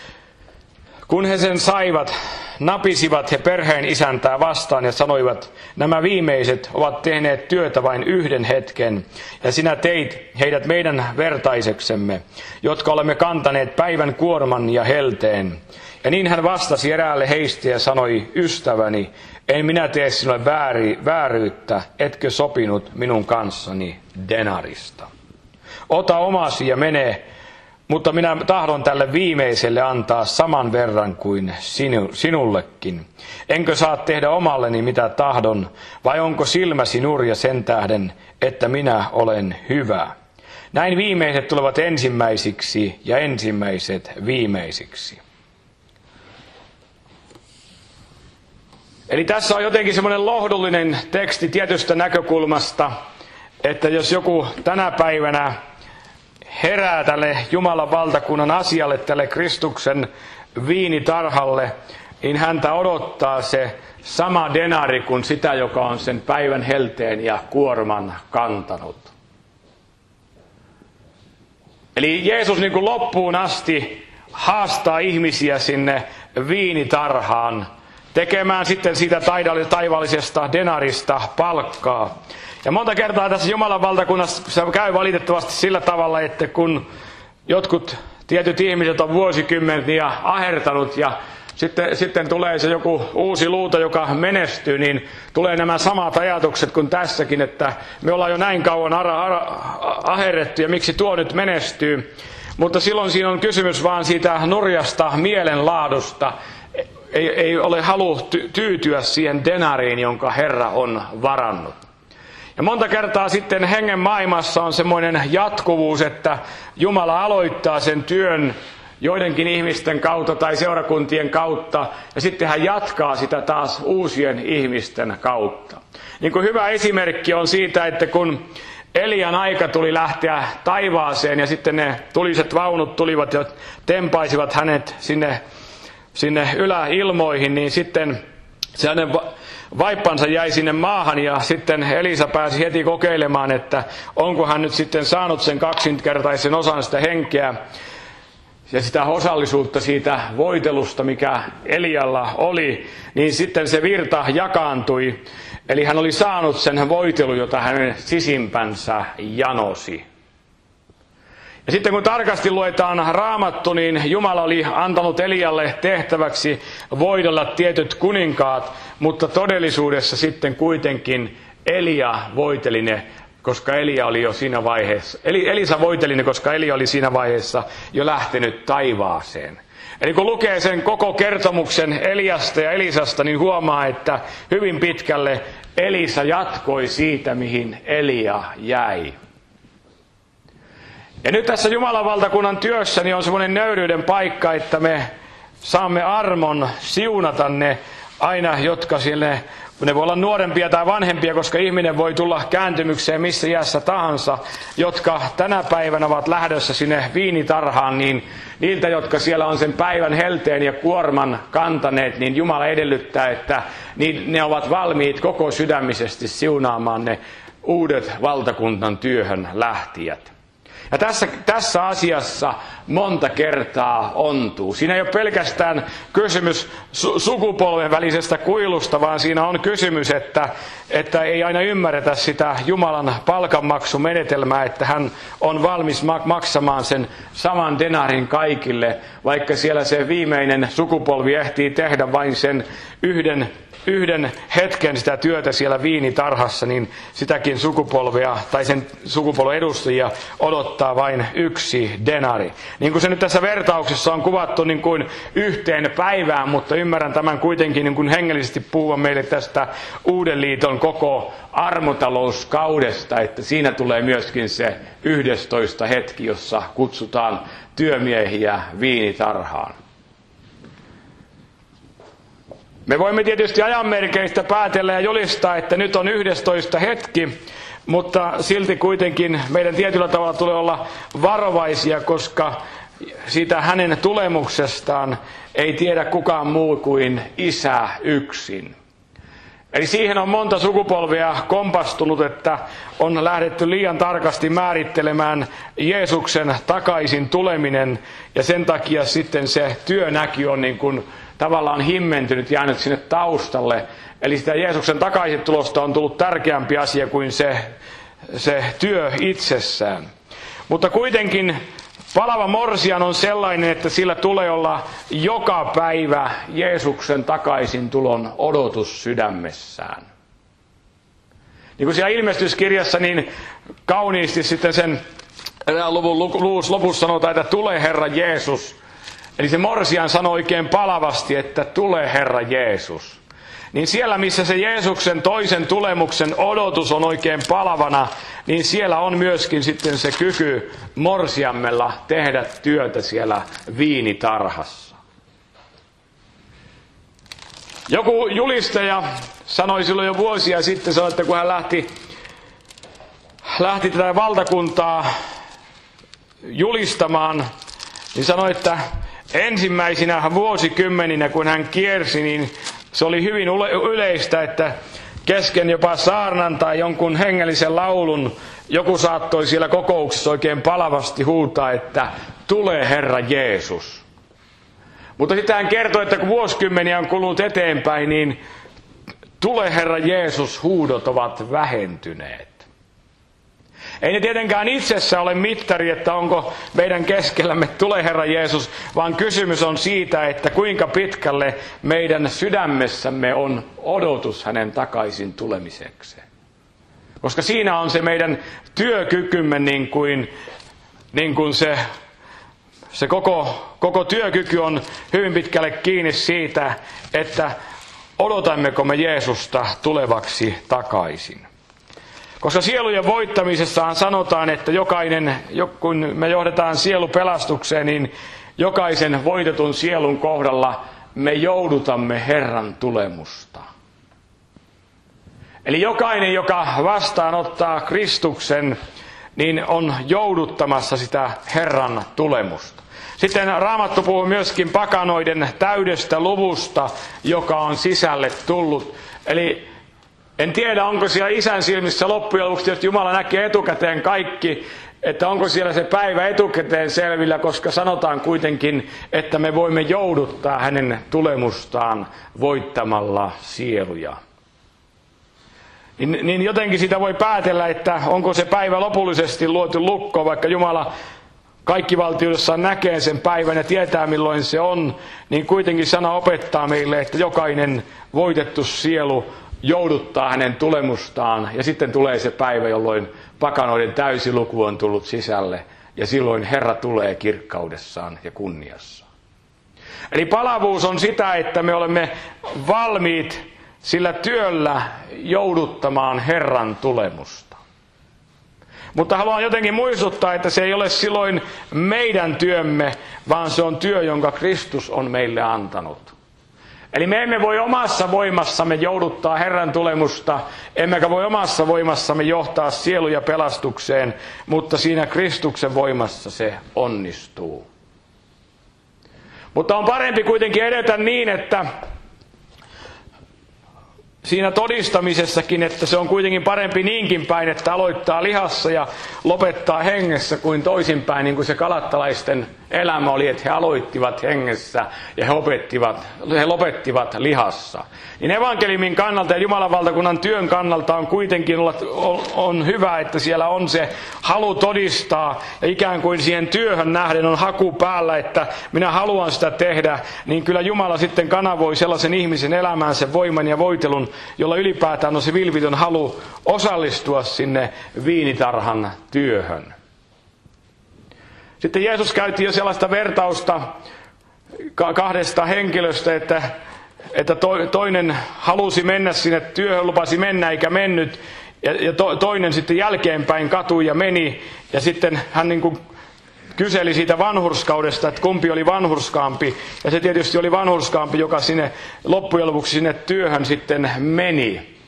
Kun he sen saivat, napisivat he perheen isäntää vastaan ja sanoivat, nämä viimeiset ovat tehneet työtä vain yhden hetken, ja sinä teit heidät meidän vertaiseksemme, jotka olemme kantaneet päivän kuorman ja helteen. Ja niin hän vastasi eräälle heistä ja sanoi, ystäväni, en minä tee sinulle vääri, vääryyttä, etkö sopinut minun kanssani denarista. Ota omasi ja mene, mutta minä tahdon tälle viimeiselle antaa saman verran kuin sinu, sinullekin. Enkö saa tehdä omalleni mitä tahdon, vai onko silmäsi nurja sen tähden, että minä olen hyvä? Näin viimeiset tulevat ensimmäisiksi ja ensimmäiset viimeisiksi. Eli tässä on jotenkin semmoinen lohdullinen teksti tietystä näkökulmasta, että jos joku tänä päivänä herää tälle Jumalan valtakunnan asialle, tälle Kristuksen viinitarhalle, niin häntä odottaa se sama denari kuin sitä, joka on sen päivän helteen ja kuorman kantanut. Eli Jeesus niin kuin loppuun asti haastaa ihmisiä sinne viinitarhaan, tekemään sitten siitä taivaallisesta denarista palkkaa. Ja monta kertaa tässä Jumalan valtakunnassa käy valitettavasti sillä tavalla, että kun jotkut tietyt ihmiset on vuosikymmeniä ahertanut ja sitten, sitten tulee se joku uusi luuta, joka menestyy, niin tulee nämä samat ajatukset kuin tässäkin, että me ollaan jo näin kauan ara, ara, aherrettu ja miksi tuo nyt menestyy. Mutta silloin siinä on kysymys vaan siitä nurjasta mielenlaadusta. Ei, ei ole halu tyytyä siihen denariin, jonka Herra on varannut. Ja monta kertaa sitten hengen maailmassa on semmoinen jatkuvuus, että Jumala aloittaa sen työn joidenkin ihmisten kautta tai seurakuntien kautta, ja sitten hän jatkaa sitä taas uusien ihmisten kautta. Niin kuin hyvä esimerkki on siitä, että kun Elian aika tuli lähteä taivaaseen, ja sitten ne tuliset vaunut tulivat ja tempaisivat hänet sinne, sinne yläilmoihin, niin sitten se hänen vaippansa jäi sinne maahan, ja sitten Elisa pääsi heti kokeilemaan, että onko hän nyt sitten saanut sen kaksinkertaisen osan sitä henkeä ja sitä osallisuutta siitä voitelusta, mikä Elialla oli, niin sitten se virta jakaantui. Eli hän oli saanut sen voitelun, jota hänen sisimpänsä janosi. Ja sitten kun tarkasti luetaan Raamattu, niin Jumala oli antanut Elialle tehtäväksi voidella tietyt kuninkaat, mutta todellisuudessa sitten kuitenkin Elia voiteli ne, koska Elia oli jo siinä vaiheessa. Eli Elisa voiteli ne, koska Elia oli siinä vaiheessa jo lähtenyt taivaaseen. Eli kun lukee sen koko kertomuksen Eliasta ja Elisasta, niin huomaa, että hyvin pitkälle Elisa jatkoi siitä, mihin Elia jäi. Ja nyt tässä Jumalan valtakunnan työssä niin on semmoinen nöyryyden paikka, että me saamme armon siunata ne aina, jotka sille, ne voi olla nuorempia tai vanhempia, koska ihminen voi tulla kääntymykseen missä iässä tahansa, jotka tänä päivänä ovat lähdössä sinne viinitarhaan, niin niiltä, jotka siellä on sen päivän helteen ja kuorman kantaneet, niin Jumala edellyttää, että ne ovat valmiit koko sydämisesti siunaamaan ne uudet valtakunnan työhön lähtijät. Ja tässä, tässä asiassa monta kertaa ontuu. Siinä ei ole pelkästään kysymys su- sukupolven välisestä kuilusta, vaan siinä on kysymys, että, että ei aina ymmärretä sitä Jumalan palkanmaksumenetelmää, että hän on valmis maksamaan sen saman denarin kaikille, vaikka siellä se viimeinen sukupolvi ehtii tehdä vain sen yhden yhden hetken sitä työtä siellä viinitarhassa, niin sitäkin sukupolvea tai sen sukupolven edustajia odottaa vain yksi denari. Niin kuin se nyt tässä vertauksessa on kuvattu niin kuin yhteen päivään, mutta ymmärrän tämän kuitenkin niin kuin hengellisesti puhuvan meille tästä Uuden liiton koko armotalouskaudesta, että siinä tulee myöskin se yhdestoista hetki, jossa kutsutaan työmiehiä viinitarhaan. Me voimme tietysti ajanmerkeistä päätellä ja julistaa, että nyt on yhdestoista hetki, mutta silti kuitenkin meidän tietyllä tavalla tulee olla varovaisia, koska siitä hänen tulemuksestaan ei tiedä kukaan muu kuin Isä yksin. Eli siihen on monta sukupolvia kompastunut, että on lähdetty liian tarkasti määrittelemään Jeesuksen takaisin tuleminen, ja sen takia sitten se työnäky on niin kuin tavallaan himmentynyt, jäänyt sinne taustalle. Eli sitä Jeesuksen takaisitulosta on tullut tärkeämpi asia kuin se, se työ itsessään. Mutta kuitenkin palava morsian on sellainen, että sillä tulee olla joka päivä Jeesuksen takaisintulon odotus sydämessään. Niin kuin siellä ilmestyskirjassa niin kauniisti sitten sen luvun lopussa sanotaan, että tule Herra Jeesus. Eli se morsian sanoi oikein palavasti, että tule Herra Jeesus. Niin siellä, missä se Jeesuksen toisen tulemuksen odotus on oikein palavana, niin siellä on myöskin sitten se kyky morsiammella tehdä työtä siellä viinitarhassa. Joku julistaja sanoi silloin jo vuosia sitten, sanoi, että kun hän lähti, lähti tätä valtakuntaa julistamaan, niin sanoi, että ensimmäisinä vuosikymmeninä, kun hän kiersi, niin se oli hyvin yleistä, että kesken jopa saarnan tai jonkun hengellisen laulun joku saattoi siellä kokouksessa oikein palavasti huutaa, että tule Herra Jeesus. Mutta sitten hän kertoi, että kun vuosikymmeniä on kulunut eteenpäin, niin tule Herra Jeesus huudot ovat vähentyneet. Ei ne tietenkään itsessä ole mittari, että onko meidän keskellämme tule Herra Jeesus, vaan kysymys on siitä, että kuinka pitkälle meidän sydämessämme on odotus hänen takaisin tulemisekseen. Koska siinä on se meidän työkykymme niin kuin, niin kuin se, se koko, koko työkyky on hyvin pitkälle kiinni siitä, että odotammeko me Jeesusta tulevaksi takaisin. Koska sielujen voittamisessahan sanotaan, että jokainen, kun me johdetaan sielu pelastukseen, niin jokaisen voitetun sielun kohdalla me joudutamme Herran tulemusta. Eli jokainen, joka vastaanottaa Kristuksen, niin on jouduttamassa sitä Herran tulemusta. Sitten Raamattu puhuu myöskin pakanoiden täydestä luvusta, joka on sisälle tullut. Eli en tiedä, onko siellä Isän silmissä loppujen lopuksi, että Jumala näkee etukäteen kaikki, että onko siellä se päivä etukäteen selvillä, koska sanotaan kuitenkin, että me voimme jouduttaa hänen tulemustaan voittamalla sieluja. Niin, niin jotenkin sitä voi päätellä, että onko se päivä lopullisesti luotu lukkoon, vaikka Jumala kaikkivaltiudessaan näkee sen päivän ja tietää milloin se on, niin kuitenkin sana opettaa meille, että jokainen voitettu sielu jouduttaa hänen tulemustaan, ja sitten tulee se päivä, jolloin pakanoiden täysi luku on tullut sisälle, ja silloin Herra tulee kirkkaudessaan ja kunniassaan. Eli palavuus on sitä, että me olemme valmiit sillä työllä jouduttamaan Herran tulemusta. Mutta haluan jotenkin muistuttaa, että se ei ole silloin meidän työmme, vaan se on työ, jonka Kristus on meille antanut. Eli me emme voi omassa voimassamme jouduttaa Herran tulemusta, emmekä voi omassa voimassamme johtaa sieluja pelastukseen, mutta siinä Kristuksen voimassa se onnistuu. Mutta on parempi kuitenkin edetä niin, että siinä todistamisessakin, että se on kuitenkin parempi niinkin päin, että aloittaa lihassa ja lopettaa hengessä kuin toisinpäin, niin kuin se galattalaisten elämä oli, että he aloittivat hengessä ja he, opettivat, he lopettivat lihassa. Niin evankeliumin kannalta ja Jumalan valtakunnan työn kannalta on kuitenkin olla, on, on hyvä, että siellä on se halu todistaa ja ikään kuin siihen työhön nähden on haku päällä, että minä haluan sitä tehdä, niin kyllä Jumala sitten kanavoi sellaisen ihmisen elämään sen voiman ja voitelun, jolla ylipäätään on se vilpitön halu osallistua sinne viinitarhan työhön. Sitten Jeesus käytti jo sellaista vertausta kahdesta henkilöstä, että, että toinen halusi mennä sinne työhön, lupasi mennä eikä mennyt, ja toinen sitten jälkeenpäin katui ja meni, ja sitten hän niin kuin kyseli siitä vanhurskaudesta, että kumpi oli vanhurskaampi, ja se tietysti oli vanhurskaampi, joka sinne loppujen lopuksi sinne työhön sitten meni.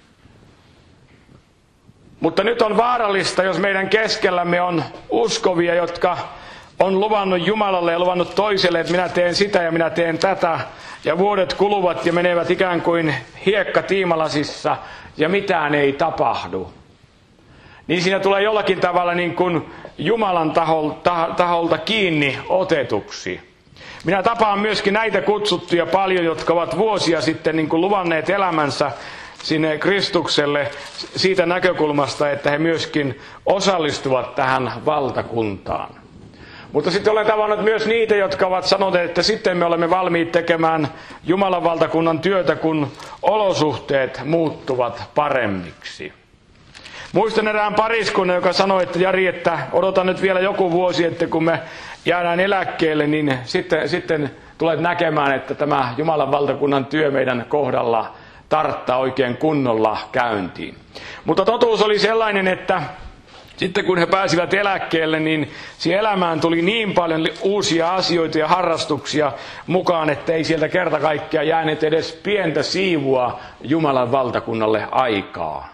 Mutta nyt on vaarallista, jos meidän keskellämme on uskovia, jotka on luvannut Jumalalle ja luvannut toiselle, että minä teen sitä ja minä teen tätä. Ja vuodet kuluvat ja menevät ikään kuin hiekka tiimalasissa ja mitään ei tapahdu. Niin siinä tulee jollakin tavalla niin kuin Jumalan taholta, taholta kiinni otetuksi. Minä tapaan myöskin näitä kutsuttuja paljon, jotka ovat vuosia sitten niin kuin luvanneet elämänsä sinne Kristukselle siitä näkökulmasta, että he myöskin osallistuvat tähän valtakuntaan. Mutta sitten olen tavannut myös niitä, jotka ovat sanoneet, että sitten me olemme valmiit tekemään Jumalan valtakunnan työtä, kun olosuhteet muuttuvat paremmiksi. Muistan erään pariskunnan, joka sanoi, että Jari, että odotan nyt vielä joku vuosi, että kun me jäädään eläkkeelle, niin sitten, sitten tulet näkemään, että tämä Jumalan valtakunnan työ meidän kohdalla tarttaa oikein kunnolla käyntiin. Mutta totuus oli sellainen, että sitten kun he pääsivät eläkkeelle, niin siihen elämään tuli niin paljon uusia asioita ja harrastuksia mukaan, että ei sieltä kerta kaikkiaan jäänyt edes pientä siivua Jumalan valtakunnalle aikaa.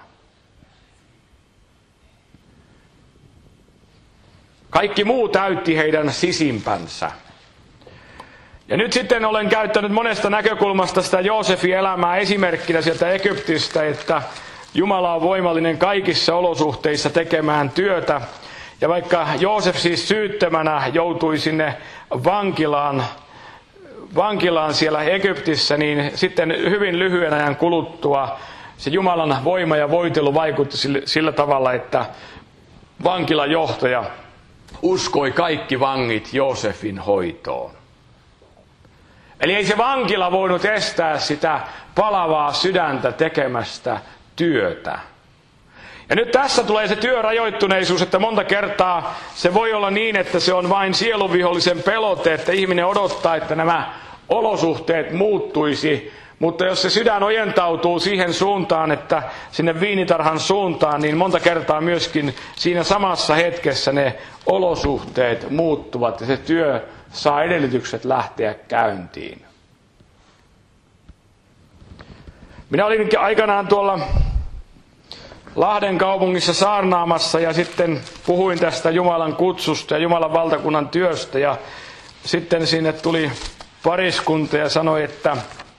Kaikki muu täytti heidän sisimpänsä. Ja nyt sitten olen käyttänyt monesta näkökulmasta sitä Joosefin elämää esimerkkinä sieltä Egyptistä, että Jumala on voimallinen kaikissa olosuhteissa tekemään työtä. Ja vaikka Joosef siis syyttömänä joutui sinne vankilaan, vankilaan siellä Egyptissä, niin sitten hyvin lyhyen ajan kuluttua se Jumalan voima ja voitelu vaikutti sillä, sillä tavalla, että vankilajohtaja uskoi kaikki vangit Joosefin hoitoon. Eli ei se vankila voinut estää sitä palavaa sydäntä tekemästä työtä. Ja nyt tässä tulee se työrajoittuneisuus, että monta kertaa se voi olla niin, että se on vain sielunvihollisen pelote, että ihminen odottaa, että nämä olosuhteet muuttuisi. Mutta jos se sydän ojentautuu siihen suuntaan, että sinne viinitarhan suuntaan, niin monta kertaa myöskin siinä samassa hetkessä ne olosuhteet muuttuvat ja se työ saa edellytykset lähteä käyntiin. Minä olin aikanaan tuolla Lahden kaupungissa saarnaamassa ja sitten puhuin tästä Jumalan kutsusta ja Jumalan valtakunnan työstä. Ja sitten sinne tuli pariskunta ja sanoi, että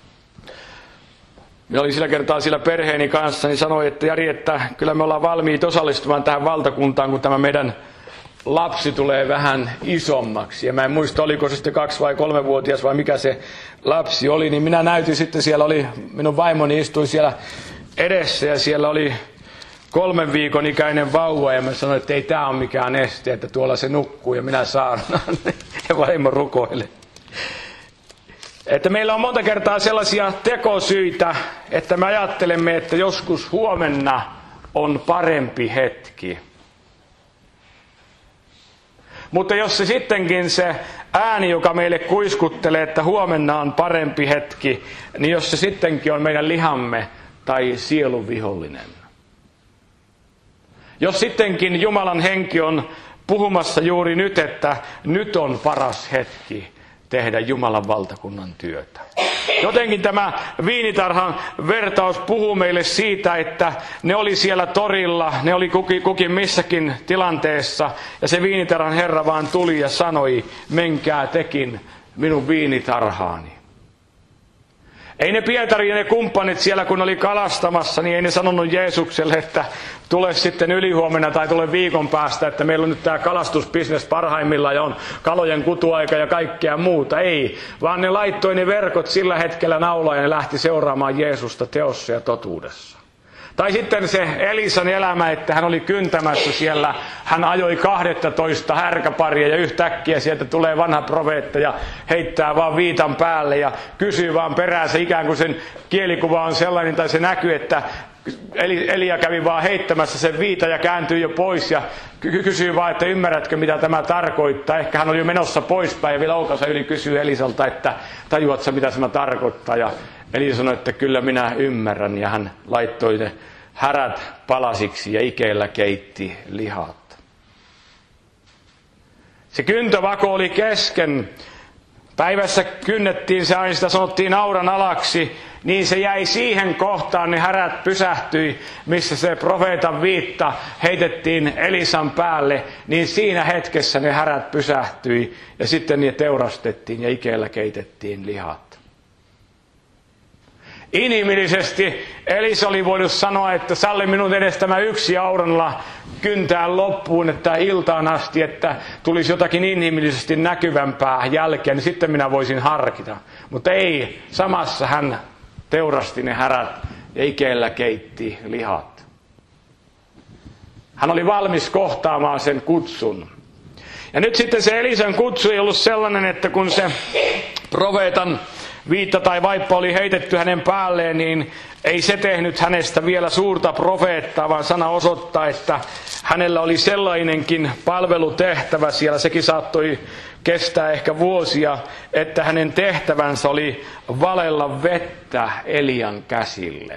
minä olin sillä kertaa sillä perheeni kanssa, niin sanoi, että Jari, että kyllä me ollaan valmiit osallistumaan tähän valtakuntaan, kun tämä meidän lapsi tulee vähän isommaksi. Ja mä en muista, oliko se sitten kaksi- vai kolmevuotias vai mikä se lapsi oli, niin minä näytin sitten, siellä oli, minun vaimoni istui siellä edessä ja siellä oli kolmen viikon ikäinen vauva ja mä sanoin, että ei tämä ole mikään este, että tuolla se nukkuu ja minä saarnaan ja vaimo rukoilee. Että meillä on monta kertaa sellaisia tekosyitä, että me ajattelemme, että joskus huomenna on parempi hetki. Mutta jos se sittenkin se ääni, joka meille kuiskuttelee, että huomenna on parempi hetki, niin jos se sittenkin on meidän lihamme tai sielun vihollinen. Jos sittenkin Jumalan henki on puhumassa juuri nyt, että nyt on paras hetki tehdä Jumalan valtakunnan työtä. Jotenkin tämä viinitarhan vertaus puhuu meille siitä, että ne oli siellä torilla, ne oli kukin, kukin missäkin tilanteessa, ja se viinitarhan herra vaan tuli ja sanoi, menkää tekin minun viinitarhaani. Ei ne Pietari ja ne kumppanit siellä, kun oli kalastamassa, niin ei ne sanonut Jeesukselle, että tule sitten ylihuomenna tai tule viikon päästä, että meillä on nyt tämä kalastusbisnes parhaimmillaan ja on kalojen kutuaika ja kaikkea muuta. Ei, vaan ne laittoi ne verkot sillä hetkellä naulaan ja ne lähti seuraamaan Jeesusta teossa ja totuudessa. Tai sitten se Elisan elämä, että hän oli kyntämässä siellä, hän ajoi kahdetoista härkäparia ja yhtäkkiä sieltä tulee vanha profeetta ja heittää vaan viitan päälle ja kysyy vaan peräänsä, ikään kuin sen kielikuva on sellainen tai se näkyy, että Elia kävi vaan heittämässä sen viita ja kääntyi jo pois ja kysyy vaan, että ymmärrätkö mitä tämä tarkoittaa. Ehkä hän oli jo menossa poispäin ja vielä olkansa yli kysyy Elisalta, että tajuatko mitä tämä tarkoittaa. Ja Elisa sanoi, että kyllä minä ymmärrän ja hän laittoi ne härät palasiksi ja ikeellä keitti lihat. Se kyntövako oli kesken. Päivässä kynnettiin se aina, sitä sanottiin auran alaksi, niin se jäi siihen kohtaan, niin härät pysähtyi, missä se profeetan viitta heitettiin Elisan päälle, niin siinä hetkessä ne härät pysähtyi ja sitten ne teurastettiin ja ikeellä keitettiin lihat. Inhimillisesti Elisa oli voinut sanoa, että salli minun edes tämä yksi auranla kyntää loppuun, että iltaan asti, että tulisi jotakin inhimillisesti näkyvämpää jälkeen, niin sitten minä voisin harkita. Mutta ei, samassa hän teurasti ne härät ja ikeellä keitti lihat. Hän oli valmis kohtaamaan sen kutsun. Ja nyt sitten se Elisan kutsu ei ollut sellainen, että kun se profeetan viitta tai vaippa oli heitetty hänen päälleen, niin ei se tehnyt hänestä vielä suurta profeettaa, vaan sana osoittaa, että hänellä oli sellainenkin palvelutehtävä siellä. Sekin saattoi kestää ehkä vuosia, että hänen tehtävänsä oli valella vettä Elian käsille.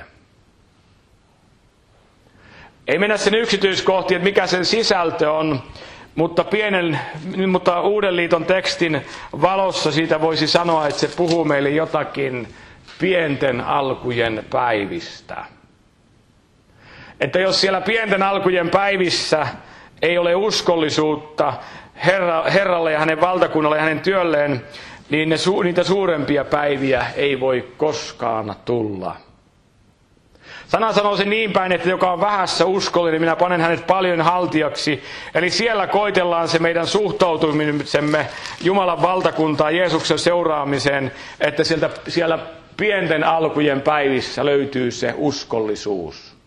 Ei mennä sen yksityiskohtiin, että mikä sen sisältö on, mutta, pienen, mutta Uuden liiton tekstin valossa siitä voisi sanoa, että se puhuu meille jotakin pienten alkujen päivistä. Että jos siellä pienten alkujen päivissä ei ole uskollisuutta Herra, Herralle ja hänen valtakunnalle ja hänen työlleen, niin ne, niitä suurempia päiviä ei voi koskaan tulla. Sana sanoo sen niin päin, että joka on vähässä uskollinen, minä panen hänet paljon haltijaksi. Eli siellä koitellaan se meidän suhtautumisemme Jumalan valtakuntaan, Jeesuksen seuraamiseen, että sieltä, siellä pienten alkujen päivissä löytyy se uskollisuus.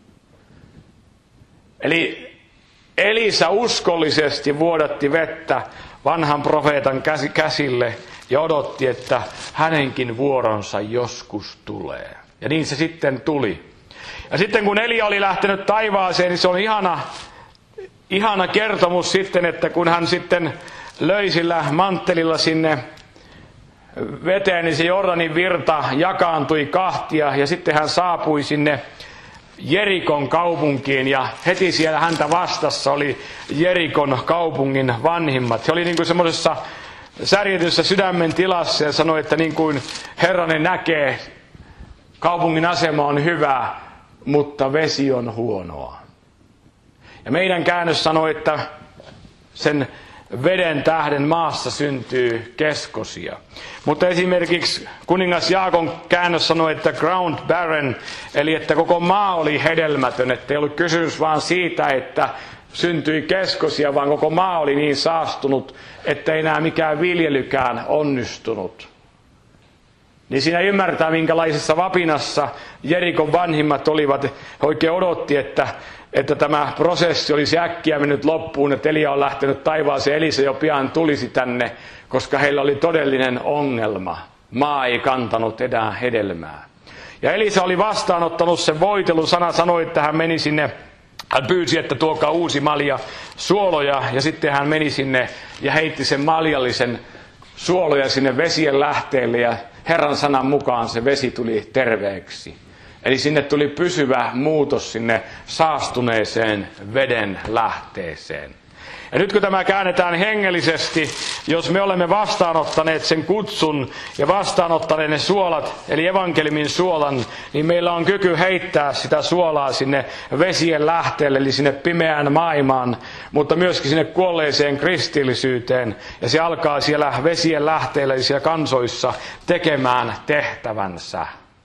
Eli Elisa uskollisesti vuodatti vettä vanhan profeetan käsille ja odotti, että hänenkin vuoronsa joskus tulee. Ja niin se sitten tuli. Ja sitten kun Elia oli lähtenyt taivaaseen, niin se on ihana, ihana kertomus sitten, että kun hän sitten löi sillä manttelilla sinne veteen, niin se Jordanin virta jakaantui kahtia ja sitten hän saapui sinne Jerikon kaupunkiin ja heti siellä häntä vastassa oli Jerikon kaupungin vanhimmat. He oli niin kuin semmoisessa särjetyssä sydämen tilassa ja sanoi, että niin kuin Herranen näkee, kaupungin asema on hyvä, mutta vesi on huonoa. Ja meidän käännös sanoi, että sen veden tähden maassa syntyy keskosia. Mutta esimerkiksi kuningas Jaakon käännös sanoi, että ground barren, eli että koko maa oli hedelmätön. Että ei ollut kysymys vaan siitä, että syntyi keskosia, vaan koko maa oli niin saastunut, että ei enää mikään viljelykään onnistunut. Niin siinä ymmärtää, minkälaisessa vapinassa Jerikon vanhimmat olivat. He oikein odotti, että, että tämä prosessi olisi äkkiä mennyt loppuun, että Elia on lähtenyt taivaaseen, Elisa jo pian tulisi tänne, koska heillä oli todellinen ongelma. Maa ei kantanut enää hedelmää. Ja Elisa oli vastaanottanut sen voitelun. Sana sanoi, että hän meni sinne, hän pyysi, että tuokaa uusi malja suoloja, ja sitten hän meni sinne ja heitti sen maljallisen suoloja sinne vesien lähteelle, ja Herran sanan mukaan se vesi tuli terveeksi. Eli sinne tuli pysyvä muutos sinne saastuneeseen veden lähteeseen. Ja nyt kun tämä käännetään hengellisesti, jos me olemme vastaanottaneet sen kutsun ja vastaanottaneet ne suolat, eli evankeliumin suolan, niin meillä on kyky heittää sitä suolaa sinne vesien lähteelle, eli sinne pimeään maailmaan, mutta myöskin sinne kuolleeseen kristillisyyteen. Ja se alkaa siellä vesien lähteellä, eli siellä kansoissa, tekemään tehtävänsä.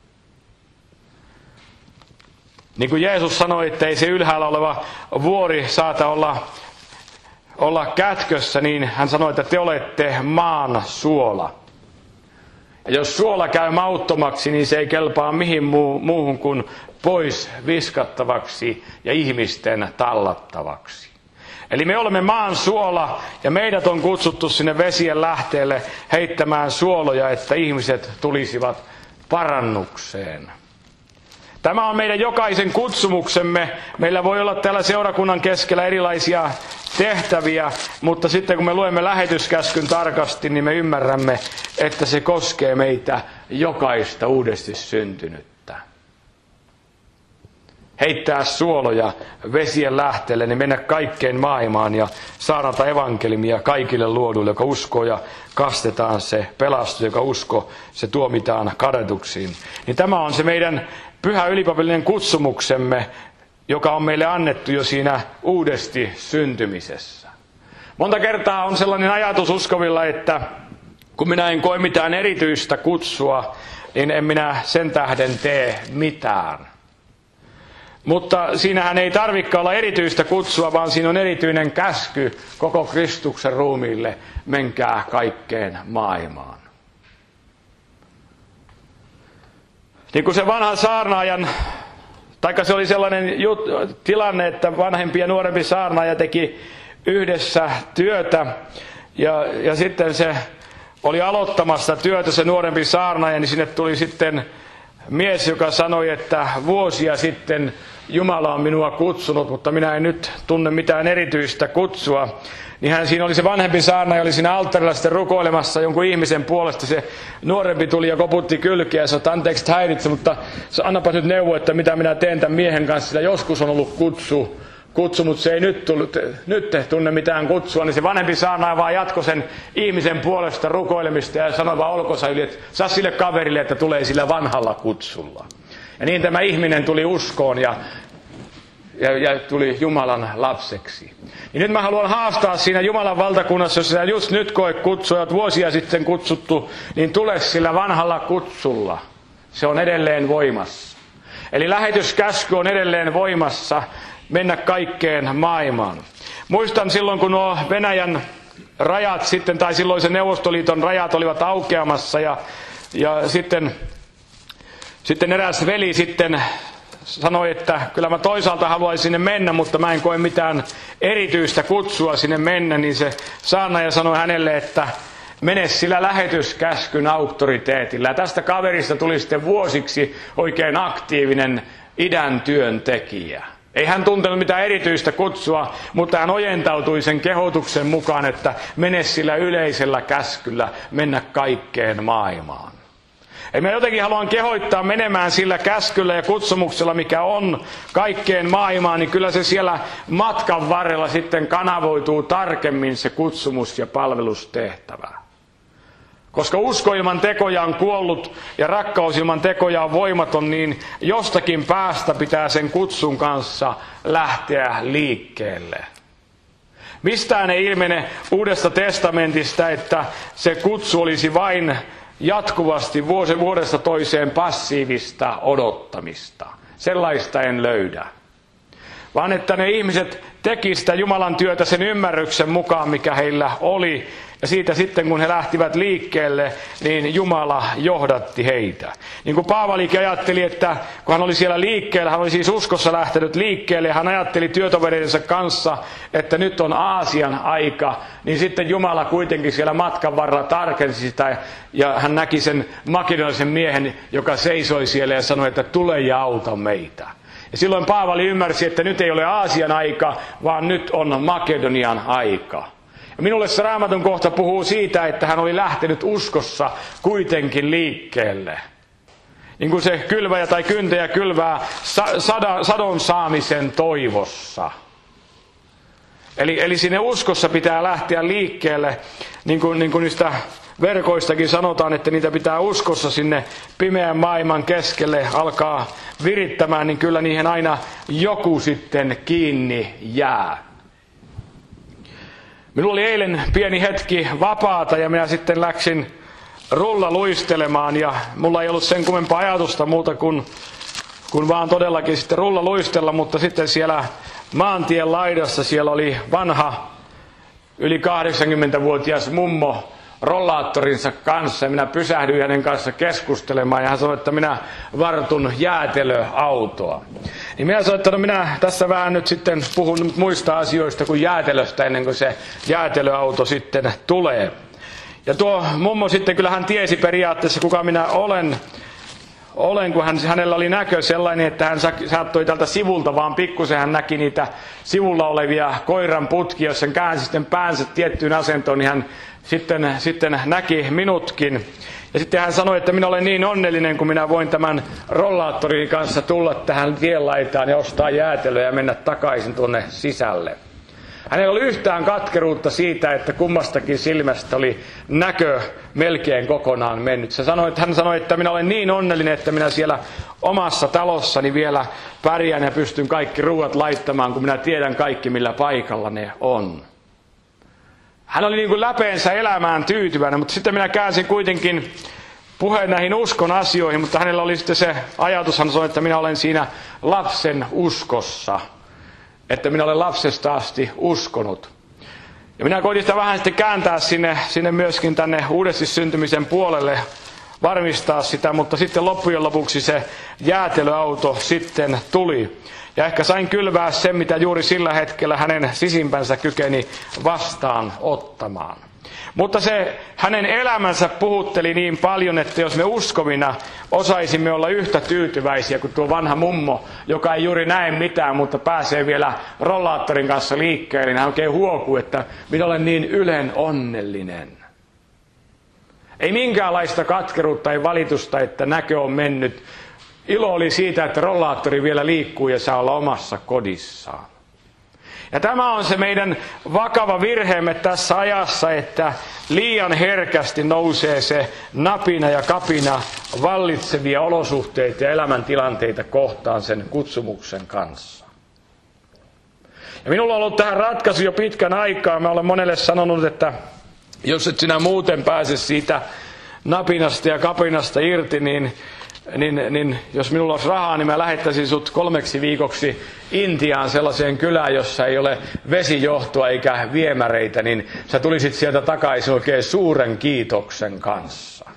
Niin kuin Jeesus sanoi, että ei se ylhäällä oleva vuori saata olla, olla kätkössä, niin hän sanoi, että te olette maan suola. Ja jos suola käy mauttomaksi, niin se ei kelpaa mihin muu, muuhun kuin pois viskattavaksi ja ihmisten tallattavaksi. Eli me olemme maan suola ja meidät on kutsuttu sinne vesien lähteelle heittämään suoloja, että ihmiset tulisivat parannukseen. Tämä on meidän jokaisen kutsumuksemme. Meillä voi olla täällä seurakunnan keskellä erilaisia tehtäviä, mutta sitten kun me luemme lähetyskäskyn tarkasti, niin me ymmärrämme, että se koskee meitä jokaista uudesti syntynyttä. Heittää suoloja vesien lähteelle, niin mennä kaikkeen maailmaan ja saarnata evankeliumia kaikille luoduille, joka uskoo ja kastetaan se pelastus, joka usko, se tuomitaan kadotuksiin. Niin tämä on se meidän pyhä ylipapillinen kutsumuksemme, joka on meille annettu jo siinä uudesti syntymisessä. Monta kertaa on sellainen ajatus uskovilla, että kun minä en koe mitään erityistä kutsua, niin en minä sen tähden tee mitään. Mutta siinähän ei tarvitse olla erityistä kutsua, vaan siinä on erityinen käsky koko Kristuksen ruumiille, menkää kaikkeen maailmaan. Niin kuin se vanhan saarnaajan, taikka se oli sellainen jut, tilanne, että vanhempi ja nuorempi saarnaaja teki yhdessä työtä, ja, ja sitten se oli aloittamassa työtä, se nuorempi saarnaaja, niin sinne tuli sitten mies, joka sanoi, että vuosia sitten Jumala on minua kutsunut, mutta minä en nyt tunne mitään erityistä kutsua. Niin hän siinä oli se vanhempi saarnaaja, oli siinä alttarilla sitten rukoilemassa jonkun ihmisen puolesta. Se nuorempi tuli ja koputti kylkeä ja sanoi, että anteeksi, että häiritse, mutta annapa nyt neuvo, että mitä minä teen tämän miehen kanssa. Sillä joskus on ollut kutsu, kutsu mutta se ei nyt, tullut, nyt tunne mitään kutsua. Niin se vanhempi saarnaaja vaan jatkoi sen ihmisen puolesta rukoilemista ja sanoi vaan olkonsa yli, että saa sille kaverille, että tulee sillä vanhalla kutsulla. Ja niin tämä ihminen tuli uskoon ja, ja, ja tuli Jumalan lapseksi. Ja nyt mä haluan haastaa siinä Jumalan valtakunnassa, jos sä just nyt koe kutsua, olet vuosia sitten kutsuttu, niin tule sillä vanhalla kutsulla. Se on edelleen voimassa. Eli lähetyskäsky on edelleen voimassa mennä kaikkeen maailmaan. Muistan silloin, kun nuo Venäjän rajat sitten, tai silloisen Neuvostoliiton rajat olivat aukeamassa ja, ja sitten... Sitten eräs veli sitten sanoi, että kyllä mä toisaalta haluaisin sinne mennä, mutta mä en koe mitään erityistä kutsua sinne mennä. Niin se saarnaaja sanoi hänelle, että mene sillä lähetyskäskyn auktoriteetilla. Ja tästä kaverista tuli sitten vuosiksi oikein aktiivinen idän työntekijä. Ei hän tuntenut mitään erityistä kutsua, mutta hän ojentautui sen kehotuksen mukaan, että mene sillä yleisellä käskyllä mennä kaikkeen maailmaan. Eli mä jotenkin haluan kehoittaa menemään sillä käskyllä ja kutsumuksella, mikä on kaikkeen maailmaan, niin kyllä se siellä matkan varrella sitten kanavoituu tarkemmin se kutsumus ja palvelustehtävä. Koska usko ilman tekoja on kuollut ja rakkaus ilman tekoja on voimaton, niin jostakin päästä pitää sen kutsun kanssa lähteä liikkeelle. Mistään ei ilmene Uudesta testamentista, että se kutsu olisi vain jatkuvasti vuodesta toiseen passiivista odottamista. Sellaista en löydä. Vaan että ne ihmiset teki sitä Jumalan työtä sen ymmärryksen mukaan, mikä heillä oli. Ja siitä sitten, kun he lähtivät liikkeelle, niin Jumala johdatti heitä. Niin kuin Paavalikin ajatteli, että kun hän oli siellä liikkeellä, hän oli siis uskossa lähtenyt liikkeelle, ja hän ajatteli työtoveriensa kanssa, että nyt on Aasian aika, niin sitten Jumala kuitenkin siellä matkan varrella tarkensi sitä, ja hän näki sen makedonialaisen miehen, joka seisoi siellä ja sanoi, että tule ja auta meitä. Ja silloin Paavali ymmärsi, että nyt ei ole Aasian aika, vaan nyt on Makedonian aika. Ja minulle se Raamatun kohta puhuu siitä, että hän oli lähtenyt uskossa kuitenkin liikkeelle. Niin kuin se kylväjä tai kyntäjä kylvää sadon saamisen toivossa. Eli, eli sinne uskossa pitää lähteä liikkeelle, niin kuin, niin kuin niistä verkoistakin sanotaan, että niitä pitää uskossa sinne pimeän maailman keskelle alkaa virittämään, niin kyllä niihin aina joku sitten kiinni jää. Minulla oli eilen pieni hetki vapaata ja minä sitten läksin rulla luistelemaan ja mulla ei ollut sen kummempaa ajatusta muuta kuin, kuin vaan todellakin sitten rulla luistella, mutta sitten siellä maantien laidassa siellä oli vanha yli kahdeksankymmentävuotias mummo rollaattorinsa kanssa ja minä pysähdyin hänen kanssa keskustelemaan ja hän sanoi, että minä vartun jäätelöautoa. Niin minä sanoin, että no minä tässä vähän nyt sitten puhun muista asioista kuin jäätelöstä ennen kuin se jäätelöauto sitten tulee. Ja tuo mummo sitten, kyllä hän tiesi periaatteessa kuka minä olen, olen kun hän, hänellä oli näkö sellainen, että hän saattoi tältä sivulta vaan pikkusen, hän näki niitä sivulla olevia koiran putkia, jos hän käänsi sitten päänsä tiettyyn asentoon, niin hän sitten, sitten näki minutkin. Ja sitten hän sanoi, että minä olen niin onnellinen, kun minä voin tämän rollaattorin kanssa tulla tähän tienlaitaan ja ostaa jäätelöä ja mennä takaisin tuonne sisälle. Hänellä oli yhtään katkeruutta siitä, että kummastakin silmästä oli näkö melkein kokonaan mennyt. Se sanoi, että hän sanoi, että minä olen niin onnellinen, että minä siellä omassa talossani vielä pärjään ja pystyn kaikki ruuat laittamaan, kun minä tiedän kaikki, millä paikalla ne on. Hän oli niin kuin läpeensä elämään tyytyväinen, mutta sitten minä käänsin kuitenkin puheen näihin uskon asioihin, mutta hänellä oli sitten se ajatus, hän sanoi, että minä olen siinä lapsen uskossa. Että minä olen lapsesta asti uskonut. Ja minä koitin sitä vähän sitten kääntää sinne, sinne myöskin tänne uudesti syntymisen puolelle, varmistaa sitä, mutta sitten loppujen lopuksi se jäätelöauto sitten tuli. Ja ehkä sain kylvää sen, mitä juuri sillä hetkellä hänen sisimpänsä kykeni vastaan ottamaan. Mutta se hänen elämänsä puhutteli niin paljon, että jos me uskovina osaisimme olla yhtä tyytyväisiä kuin tuo vanha mummo, joka ei juuri näe mitään, mutta pääsee vielä rollaattorin kanssa liikkeelle, niin hän oikein huokuu, että minä olen niin ylen onnellinen. Ei minkäänlaista katkeruutta, ei valitusta, että näkö on mennyt. Ilo oli siitä, että rollaattori vielä liikkuu ja saa olla omassa kodissaan. Ja tämä on se meidän vakava virheemme tässä ajassa, että liian herkästi nousee se napina ja kapina vallitsevia olosuhteita ja elämäntilanteita kohtaan sen kutsumuksen kanssa. Ja minulla on ollut tähän ratkaisu jo pitkän aikaa. Mä olen monelle sanonut, että jos et sinä muuten pääse siitä napinasta ja kapinasta irti, niin Niin, niin jos minulla olisi rahaa, niin mä lähettäisin sut kolmeksi viikoksi Intiaan sellaiseen kylään, jossa ei ole vesijohtoa eikä viemäreitä, niin sä tulisit sieltä takaisin oikein suuren kiitoksen kanssa.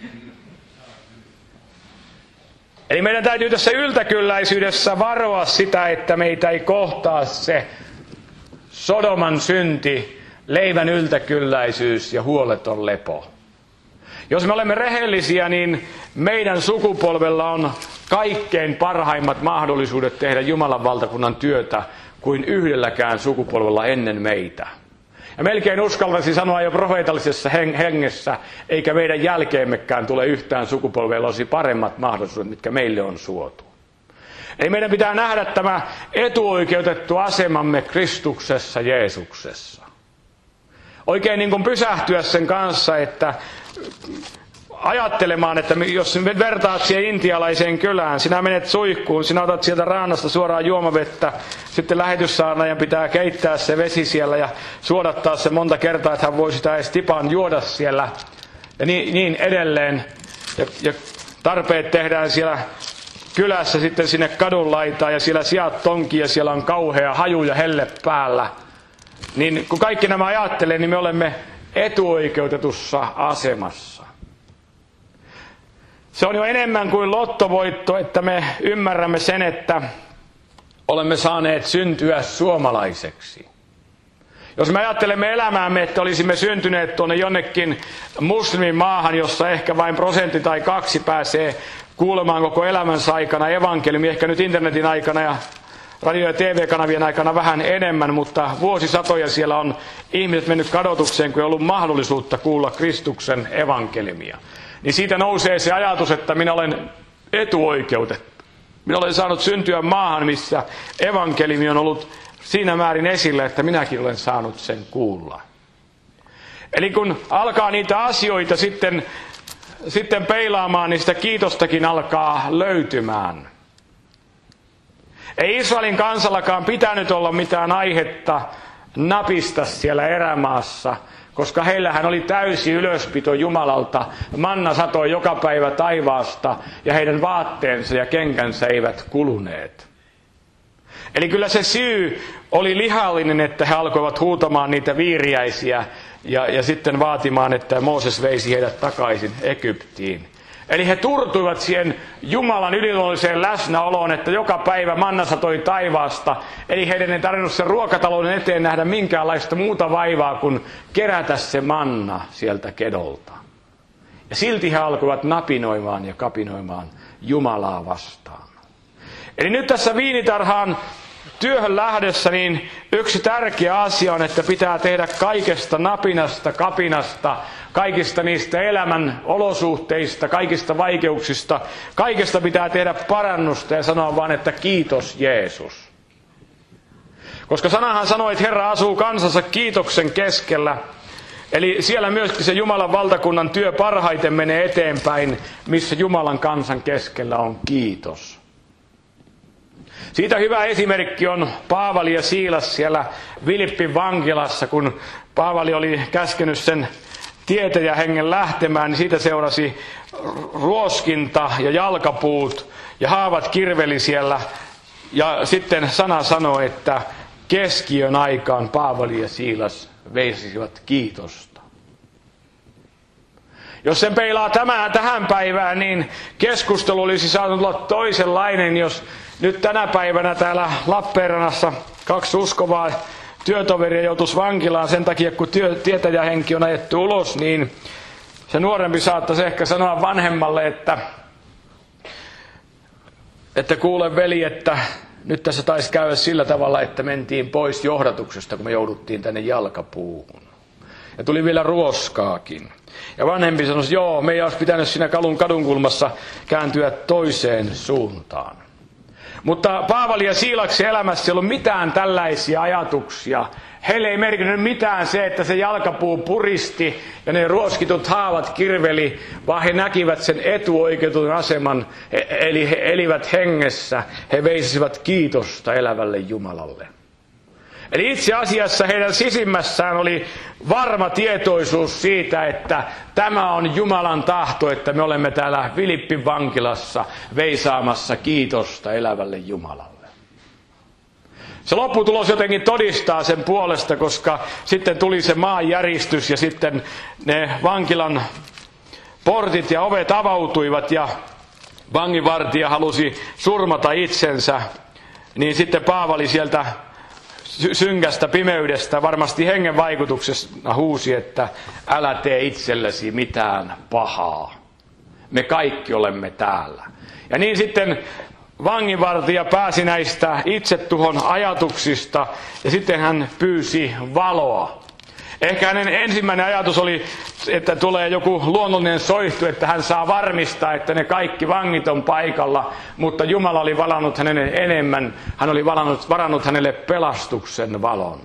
Eli meidän täytyy tässä yltäkylläisyydessä varoa sitä, että meitä ei kohtaa se Sodoman synti, leivän yltäkylläisyys ja huoleton lepo. Jos me olemme rehellisiä, niin meidän sukupolvella on kaikkein parhaimmat mahdollisuudet tehdä Jumalan valtakunnan työtä kuin yhdelläkään sukupolvella ennen meitä. Ja melkein uskaltaisin sanoa jo profeetallisessa hengessä, eikä meidän jälkeemmekään tule yhtään sukupolvella olisi paremmat mahdollisuudet, mitkä meille on suotu. Eli meidän pitää nähdä tämä etuoikeutettu asemamme Kristuksessa Jeesuksessa. Oikein niin kuin pysähtyä sen kanssa, että ajattelemaan, että jos vertaat siihen intialaiseen kylään, sinä menet suihkuun, sinä otat sieltä raannasta suoraan juomavettä, sitten lähetyssaarnaajan pitää keittää se vesi siellä ja suodattaa se monta kertaa, että hän voi sitä edes tipan juoda siellä ja niin, niin edelleen. Ja, ja tarpeet tehdään siellä kylässä sitten sinne kadun laitaan ja siellä sijat tonkii ja siellä on kauhea haju ja helle päällä. Niin kun kaikki nämä ajattelee, niin me olemme etuoikeutetussa asemassa. Se on jo enemmän kuin lottovoitto, että me ymmärrämme sen, että olemme saaneet syntyä suomalaiseksi. Jos me ajattelemme elämäämme, että olisimme syntyneet tuonne jonnekin muslimimaahan, jossa ehkä vain prosentti tai kaksi pääsee kuulemaan koko elämänsä aikana evankeliumia, ehkä nyt internetin aikana ja radio- ja T V-kanavien aikana vähän enemmän, mutta vuosisatoja siellä on ihmiset mennyt kadotukseen, kun ei ollut mahdollisuutta kuulla Kristuksen evankeliumia. Niin siitä nousee se ajatus, että minä olen etuoikeutettu. Minä olen saanut syntyä maahan, missä evankeliumi on ollut siinä määrin esille, että minäkin olen saanut sen kuulla. Eli kun alkaa niitä asioita sitten, sitten peilaamaan, niin sitä kiitostakin alkaa löytymään. Ei Israelin kansallakaan pitänyt olla mitään aihetta napista siellä erämaassa, koska heillähän oli täysi ylöspito Jumalalta. Manna satoi joka päivä taivaasta ja heidän vaatteensa ja kenkänsä eivät kuluneet. Eli kyllä se syy oli lihallinen, että he alkoivat huutamaan niitä viiriäisiä ja, ja sitten vaatimaan, että Mooses veisi heidät takaisin Egyptiin. Eli he turtuivat siihen Jumalan yliluonnolliseen läsnäoloon, että joka päivä manna satoi taivaasta. Eli heidän ei tarvinnut sen ruokatalouden eteen nähdä minkäänlaista muuta vaivaa kuin kerätä se manna sieltä kedolta. Ja silti he alkoivat napinoimaan ja kapinoimaan Jumalaa vastaan. Eli nyt tässä viinitarhaan työhön lähdössä niin yksi tärkeä asia on, että pitää tehdä kaikesta napinasta, kapinasta, kaikista niistä elämän olosuhteista, kaikista vaikeuksista, kaikesta pitää tehdä parannusta ja sanoa vaan, että kiitos Jeesus. Koska sanahan sanoi, että Herra asuu kansansa kiitoksen keskellä. Eli siellä myöskin se Jumalan valtakunnan työ parhaiten menee eteenpäin, missä Jumalan kansan keskellä on kiitos. Siitä hyvä esimerkki on Paavali ja Siilas siellä Filippin vankilassa, kun Paavali oli käskenyt sen tietäjähengen lähtemään, niin siitä seurasi ruoskinta ja jalkapuut ja haavat kirveli siellä. Ja sitten sana sanoi, että keskiön aikaan Paavali ja Siilas veisivät kiitosta. Jos sen peilaa tämän, tähän päivään, niin keskustelu olisi saanut olla toisenlainen, jos nyt tänä päivänä täällä Lappeenrannassa kaksi uskovaa työtoveria joutuisi vankilaan sen takia, kun työ, tietäjähenki on ajettu ulos, niin se nuorempi saattaisi ehkä sanoa vanhemmalle, että, että kuule veli, että nyt tässä taisi käydä sillä tavalla, että mentiin pois johdatuksesta, kun me jouduttiin tänne jalkapuuhun. Ja tuli vielä ruoskaakin. Ja vanhempi sanoi, että joo, meidän olisi pitänyt siinä kadun kadunkulmassa kääntyä toiseen suuntaan. Mutta Paavali ja Siilaksen elämässä ei ollut mitään tällaisia ajatuksia. Heille ei merkinnyt mitään se, että se jalkapuu puristi ja ne ruoskitut haavat kirveli, vaan he näkivät sen etuoikeutun aseman, eli he elivät hengessä. He veisivät kiitosta elävälle Jumalalle. Eli itse asiassa heidän sisimmässään oli varma tietoisuus siitä, että tämä on Jumalan tahto, että me olemme täällä Filippin vankilassa veisaamassa kiitosta elävälle Jumalalle. Se lopputulos jotenkin todistaa sen puolesta, koska sitten tuli se maanjäristys ja sitten ne vankilan portit ja ovet avautuivat ja vanginvartija halusi surmata itsensä, niin sitten Paavali sieltä synkästä pimeydestä varmasti hengen vaikutuksessa huusi, että älä tee itsellesi mitään pahaa. Me kaikki olemme täällä. Ja niin sitten vanginvartija pääsi näistä itsetuhon ajatuksista ja sitten hän pyysi valoa. Ehkä hänen ensimmäinen ajatus oli, että tulee joku luonnollinen soihtu, että hän saa varmistaa, että ne kaikki vangit on paikalla, mutta Jumala oli valannut hänelle enemmän, hän oli varannut, varannut hänelle pelastuksen valon.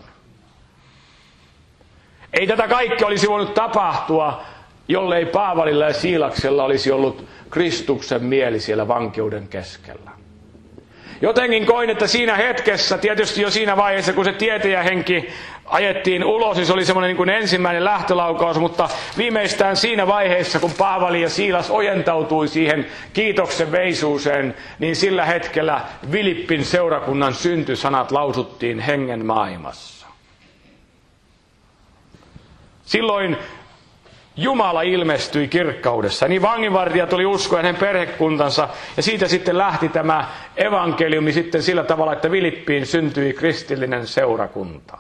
Ei tätä kaikki olisi voinut tapahtua, jollei Paavalilla ja Siilaksella olisi ollut Kristuksen mieli siellä vankeuden keskellä. Jotenkin koin, että siinä hetkessä, tietysti jo siinä vaiheessa, kun se tietäjähenki ajettiin ulos, niin se oli semmoinen niin kuin ensimmäinen lähtölaukaus, mutta viimeistään siinä vaiheessa, kun Paavali ja Siilas ojentautui siihen kiitoksen veisuuseen, niin sillä hetkellä Filippin seurakunnan syntysanat lausuttiin hengen maailmassa. Silloin Jumala ilmestyi kirkkaudessa. Niin vanginvartija tuli usko hänen perhekuntansa ja siitä sitten lähti tämä evankeliumi sitten sillä tavalla, että Filippiin syntyi kristillinen seurakunta.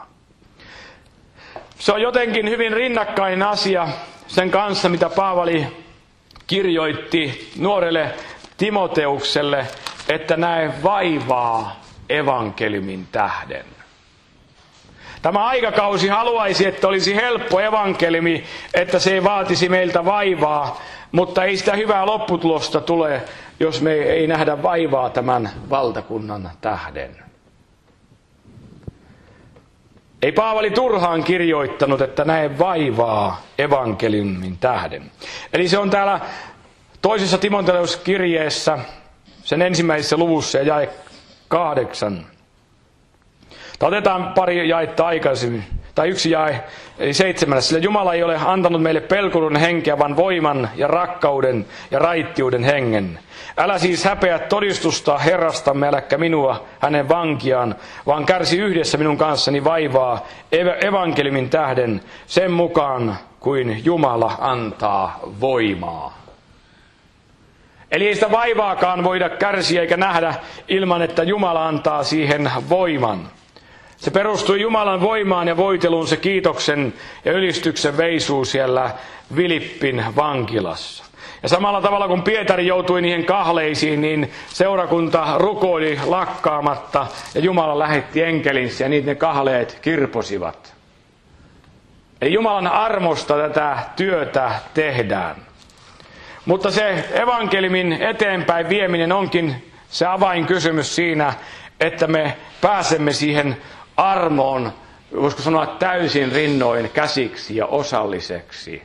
Se on jotenkin hyvin rinnakkainen asia sen kanssa, mitä Paavali kirjoitti nuorelle Timoteukselle, että näe vaivaa evankeliumin tähden. Tämä aikakausi haluaisi, että olisi helppo evankeliumi, että se ei vaatisi meiltä vaivaa, mutta ei sitä hyvää lopputulosta tule, jos me ei nähdä vaivaa tämän valtakunnan tähden. Ei Paavali turhaan kirjoittanut, että näe vaivaa evankeliumin tähden. Eli se on täällä toisessa Timoteus-kirjeessä, sen ensimmäisessä luvussa ja jae kahdeksan. Tai otetaan pari jaetta aikaisemmin, tai yksi jae, eli seitsemännessä. Sillä Jumala ei ole antanut meille pelkurun henkeä, vaan voiman ja rakkauden ja raittiuden hengen. Älä siis häpeä todistusta Herrastamme, äläkä minua hänen vankiaan, vaan kärsi yhdessä minun kanssani vaivaa evankeliumin tähden sen mukaan, kuin Jumala antaa voimaa. Eli ei sitä vaivaakaan voida kärsiä eikä nähdä ilman, että Jumala antaa siihen voiman. Se perustui Jumalan voimaan ja voiteluun se kiitoksen ja ylistyksen veisuu siellä Filippin vankilassa. Ja samalla tavalla kun Pietari joutui niihin kahleisiin, niin seurakunta rukoili lakkaamatta ja Jumala lähetti enkelinsä ja niitä ne kahleet kirposivat. Eli Jumalan armosta tätä työtä tehdään. Mutta se evankeliumin eteenpäin vieminen onkin se avainkysymys siinä, että me pääsemme siihen armoon, voisiko sanoa täysin rinnoin käsiksi ja osalliseksi.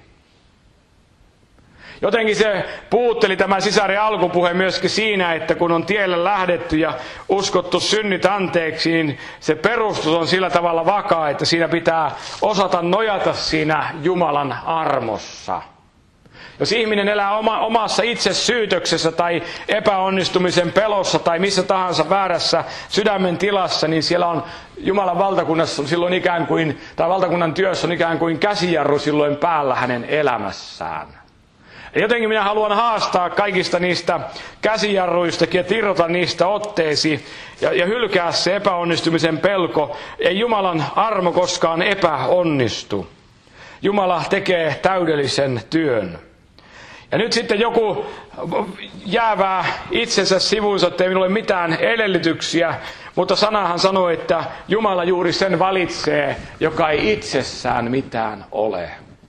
Jotenkin se puutteli tämä sisaren alkupuhe myöskin siinä, että kun on tielle lähdetty ja uskottu synnit anteeksi, niin se perustus on sillä tavalla vakaa, että siinä pitää osata nojata siinä Jumalan armossa. Jos ihminen elää oma, omassa itsesyytöksessä tai epäonnistumisen pelossa tai missä tahansa väärässä sydämen tilassa, niin siellä on Jumalan valtakunnassa on silloin ikään kuin, tai valtakunnan työssä on ikään kuin käsijarru silloin päällä hänen elämässään. Ja jotenkin minä haluan haastaa kaikista niistä käsijarruistakin ja tirrota niistä otteesi ja, ja hylkää se epäonnistumisen pelko. Ei Jumalan armo koskaan epäonnistu. Jumala tekee täydellisen työn. Ja nyt sitten joku jäävää itsensä sivuunsa, ettei minulle mitään edellytyksiä, mutta sanahan sanoo, että Jumala juuri sen valitsee, joka ei itsessään mitään ole.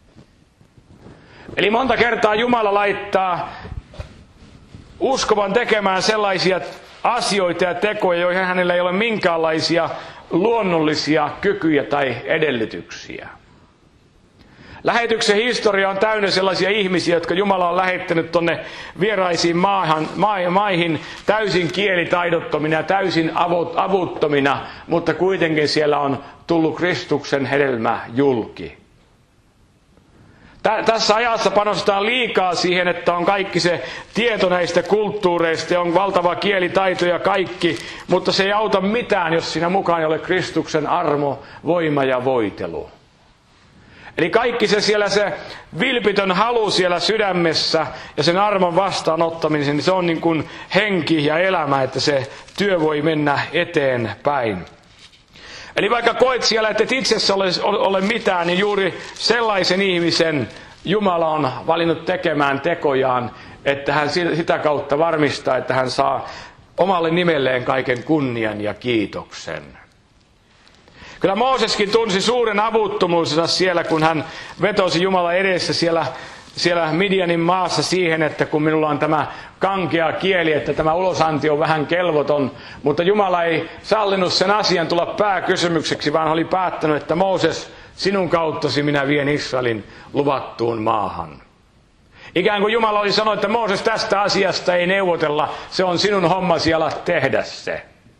Eli monta kertaa Jumala laittaa uskovan tekemään sellaisia asioita ja tekoja, joihin hänellä ei ole minkäänlaisia luonnollisia kykyjä tai edellytyksiä. Lähetyksen historia on täynnä sellaisia ihmisiä, jotka Jumala on lähettänyt tuonne vieraisiin maahan, maihin täysin kielitaidottomina ja täysin avuttomina, mutta kuitenkin siellä on tullut Kristuksen hedelmä julki. Tässä ajassa panostetaan liikaa siihen, että on kaikki se tieto näistä kulttuureista ja on valtava kielitaito ja kaikki, mutta se ei auta mitään, jos siinä mukaan ei ole Kristuksen armo, voima ja voitelu. Eli kaikki se siellä se vilpitön halu siellä sydämessä ja sen armon vastaanottaminen, niin se on niin kuin henki ja elämä, että se työ voi mennä eteenpäin. Eli vaikka koet siellä, että et itsessä ole, ole mitään, niin juuri sellaisen ihmisen Jumala on valinnut tekemään tekojaan, että hän sitä kautta varmistaa, että hän saa omalle nimelleen kaiken kunnian ja kiitoksen. Kyllä Mooseskin tunsi suuren avuttomuutensa siellä, kun hän vetosi Jumalan edessä siellä, siellä Midianin maassa siihen, että kun minulla on tämä kankea kieli, että tämä ulosanti on vähän kelvoton, mutta Jumala ei sallinut sen asian tulla pääkysymykseksi, vaan oli päättänyt, että Mooses, sinun kauttasi minä vien Israelin luvattuun maahan. Ikään kuin Jumala oli sanonut, että Mooses, tästä asiasta ei neuvotella, se on sinun hommasi alat tehdä se.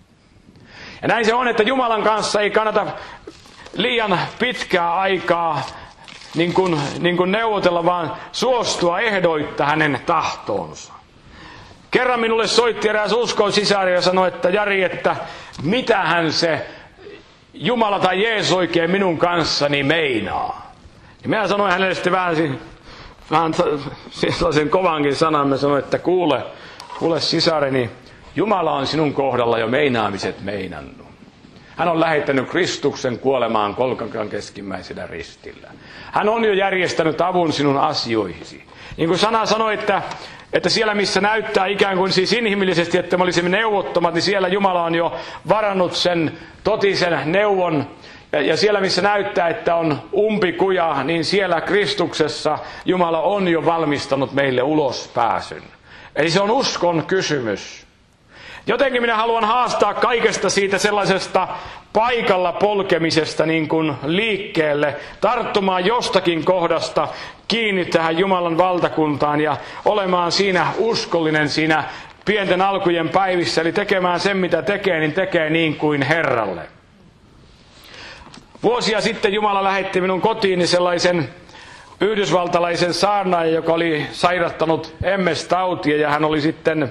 Ja näin se on, että Jumalan kanssa ei kannata liian pitkää aikaa niin kuin, niin kuin neuvotella, vaan suostua ehdoitta hänen tahtoonsa. Kerran minulle soitti eräs uskon sisari ja sanoi, että Jari, että mitähän se Jumala tai Jeesus oikein minun kanssani meinaa. Ja minä sanoin hänelle sitten vähän, vähän sellaisen kovankin sanan, mä sanoin, että kuule, kuule sisareni, Jumala on sinun kohdalla jo meinaamiset meinannut. Hän on lähettänyt Kristuksen kuolemaan kolkankan keskimmäisellä ristillä. Hän on jo järjestänyt avun sinun asioihisi. Niin kuin sana sanoi, että, että siellä missä näyttää ikään kuin siis inhimillisesti, että me olisimme neuvottomat, niin siellä Jumala on jo varannut sen totisen neuvon. Ja, ja siellä missä näyttää, että on umpikuja, niin siellä Kristuksessa Jumala on jo valmistanut meille ulospääsyn. Eli se on uskon kysymys. Jotenkin minä haluan haastaa kaikesta siitä sellaisesta paikalla polkemisesta niin kuin liikkeelle, tarttumaan jostakin kohdasta kiinni tähän Jumalan valtakuntaan ja olemaan siinä uskollinen siinä pienten alkujen päivissä, eli tekemään sen mitä tekee, niin tekee niin kuin Herralle. Vuosia sitten Jumala lähetti minun kotiini sellaisen yhdysvaltalaisen saarnaajan, joka oli sairastanut M S-tautia ja hän oli sitten,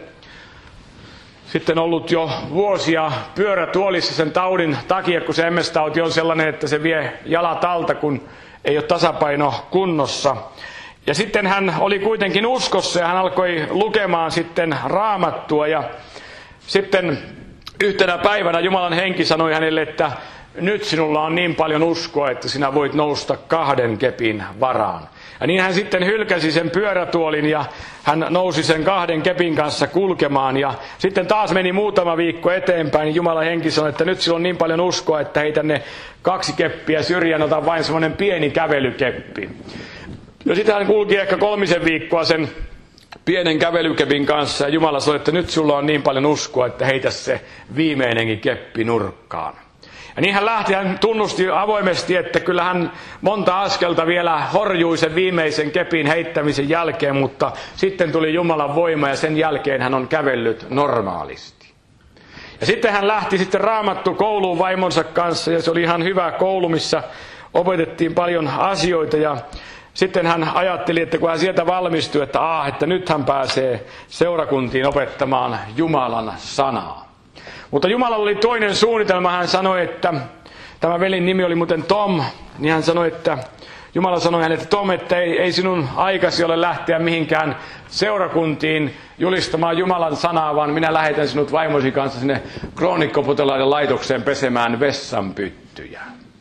sitten ollut jo vuosia pyörätuolissa sen taudin takia, kun se M S-tauti on sellainen, että se vie jalat alta, kun ei ole tasapaino kunnossa. Ja sitten hän oli kuitenkin uskossa ja hän alkoi lukemaan sitten Raamattua ja sitten yhtenä päivänä Jumalan henki sanoi hänelle, että nyt sinulla on niin paljon uskoa, että sinä voit nousta kahden kepin varaan. Ja niin hän sitten hylkäsi sen pyörätuolin ja hän nousi sen kahden kepin kanssa kulkemaan. Ja sitten taas meni muutama viikko eteenpäin, niin Jumalan henki sanoi, että nyt sillä on niin paljon uskoa, että heitä ne kaksi keppiä syrjään, ota vain semmoinen pieni kävelykeppi. Ja sitten hän kulki ehkä kolmisen viikkoa sen pienen kävelykepin kanssa ja Jumala sanoi, että nyt sulla on niin paljon uskoa, että heitä se viimeinenkin keppi nurkkaan. Ja niin hän lähti, hän tunnusti avoimesti, että kyllä hän monta askelta vielä horjui sen viimeisen kepin heittämisen jälkeen, mutta sitten tuli Jumalan voima ja sen jälkeen hän on kävellyt normaalisti. Ja sitten hän lähti sitten Raamattu kouluun vaimonsa kanssa ja se oli ihan hyvä koulu, missä opetettiin paljon asioita ja sitten hän ajatteli, että kun hän sieltä valmistui, että, ah, että nyt hän pääsee seurakuntiin opettamaan Jumalan sanaa. Mutta Jumalalla oli toinen suunnitelma. Hän sanoi, että tämä velin nimi oli muuten Tom, niin hän sanoi, että Jumala sanoi hänelle, että Tom, että ei, ei sinun aikasi ole lähteä mihinkään seurakuntiin julistamaan Jumalan sanaa, vaan minä lähetän sinut vaimosi kanssa sinne kroonikkopotilaiden laitokseen pesemään vessanpyttyjä.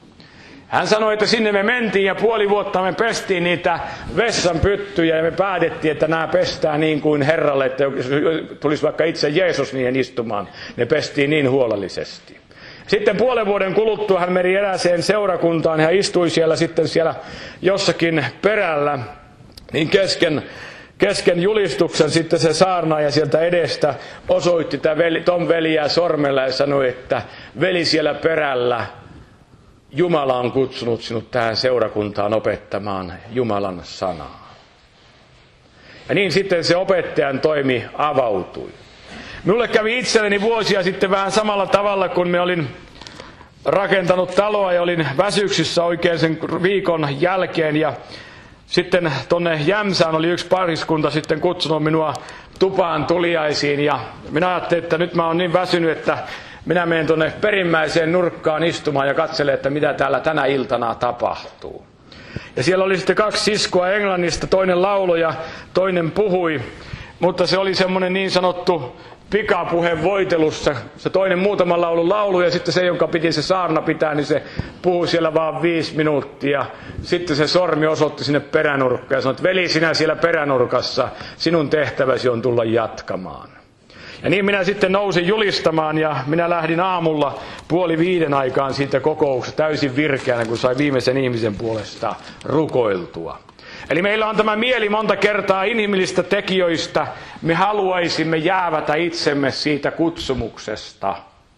Hän sanoi, että sinne me mentiin ja puoli vuotta me pestiin niitä vessanpyttyjä ja me päätettiin, että nämä pestään niin kuin Herralle, että jos tulisi vaikka itse Jeesus niihin istumaan, ne pestiin niin huolellisesti. Sitten puolen vuoden kuluttua hän meni erääseen seurakuntaan ja hän istui siellä sitten siellä jossakin perällä, niin kesken, kesken julistuksen sitten se saarnaaja sieltä edestä osoitti tämä veli, Tom veliä sormella ja sanoi, että veli siellä perällä, Jumala on kutsunut sinut tähän seurakuntaan opettamaan Jumalan sanaa. Ja niin sitten se opettajan toimi avautui. Minulle kävi itselleni vuosia sitten vähän samalla tavalla, kun me olin rakentanut taloa ja olin väsyksissä oikein sen viikon jälkeen. Ja sitten tonne Jämsään oli yksi pariskunta sitten kutsunut minua tupaan tuliaisiin. Ja minä ajattelin, että nyt mä oon niin väsynyt, että minä menen tuonne perimmäiseen nurkkaan istumaan ja katselen, että mitä täällä tänä iltana tapahtuu. Ja siellä oli sitten kaksi siskoa Englannista, toinen lauloi ja toinen puhui. Mutta se oli semmoinen niin sanottu pikapuhe voitelussa. Se toinen muutaman laulun laulu ja sitten se, jonka piti se saarna pitää, niin se puhui siellä vaan viisi minuuttia. Sitten se sormi osoitti sinne peränurkkaan ja sanoi, että veli, sinä siellä peränurkassa, sinun tehtäväsi on tulla jatkamaan. Ja niin minä sitten nousin julistamaan ja minä lähdin aamulla puoli viiden aikaan siitä kokouksesta täysin virkeänä, kun sai viimeisen ihmisen puolesta rukoiltua. Eli meillä on tämä mieli monta kertaa inhimillistä tekijöistä. Me haluaisimme jäävätä itsemme siitä kutsumuksesta.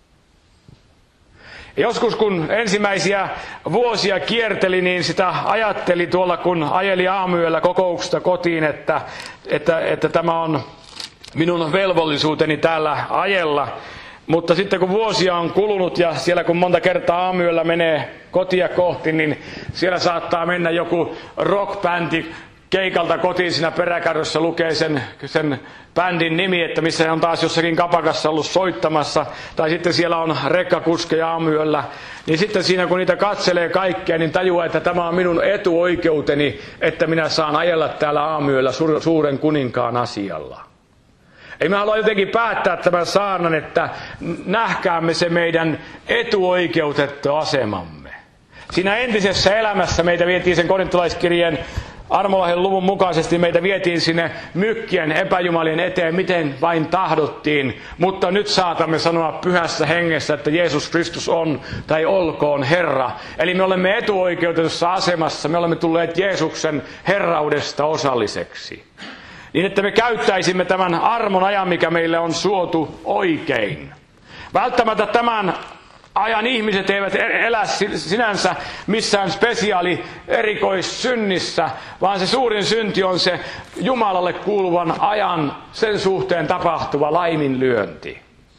Ja joskus kun ensimmäisiä vuosia kierteli, niin sitä ajatteli tuolla kun ajeli aamuyöllä kokouksesta kotiin, että, että, että tämä on minun velvollisuuteni täällä ajella. Mutta sitten kun vuosia on kulunut ja siellä kun monta kertaa aamuyöllä menee kotia kohti, niin siellä saattaa mennä joku rockbändi keikalta kotiin siinä peräkärryssä, lukee sen, sen bändin nimi, että missä on taas jossakin kapakassa ollut soittamassa. Tai sitten siellä on rekkakuskeja aamuyöllä. Niin sitten siinä kun niitä katselee kaikkea, niin tajuaa, että tämä on minun etuoikeuteni, että minä saan ajella täällä aamuyöllä suuren kuninkaan asialla. Ei me halua jotenkin päättää tämän saarnan, että nähkäämme se meidän etuoikeutettu asemamme. Siinä entisessä elämässä meitä vietiin sen korintolaiskirjeen Armolahden luvun mukaisesti, meitä vietiin sinne mykkien epäjumalien eteen, miten vain tahdottiin. Mutta nyt saatamme sanoa pyhässä hengessä, että Jeesus Kristus on tai olkoon Herra. Eli me olemme etuoikeutetussa asemassa, me olemme tulleet Jeesuksen herraudesta osalliseksi. niin että me käyttäisimme tämän armon ajan, mikä meille on suotu, oikein. Välttämättä tämän ajan ihmiset eivät elä sinänsä missään spesiaali erikoissynnissä, vaan se suurin synti on se Jumalalle kuuluvan ajan sen suhteen tapahtuva laiminlyönti.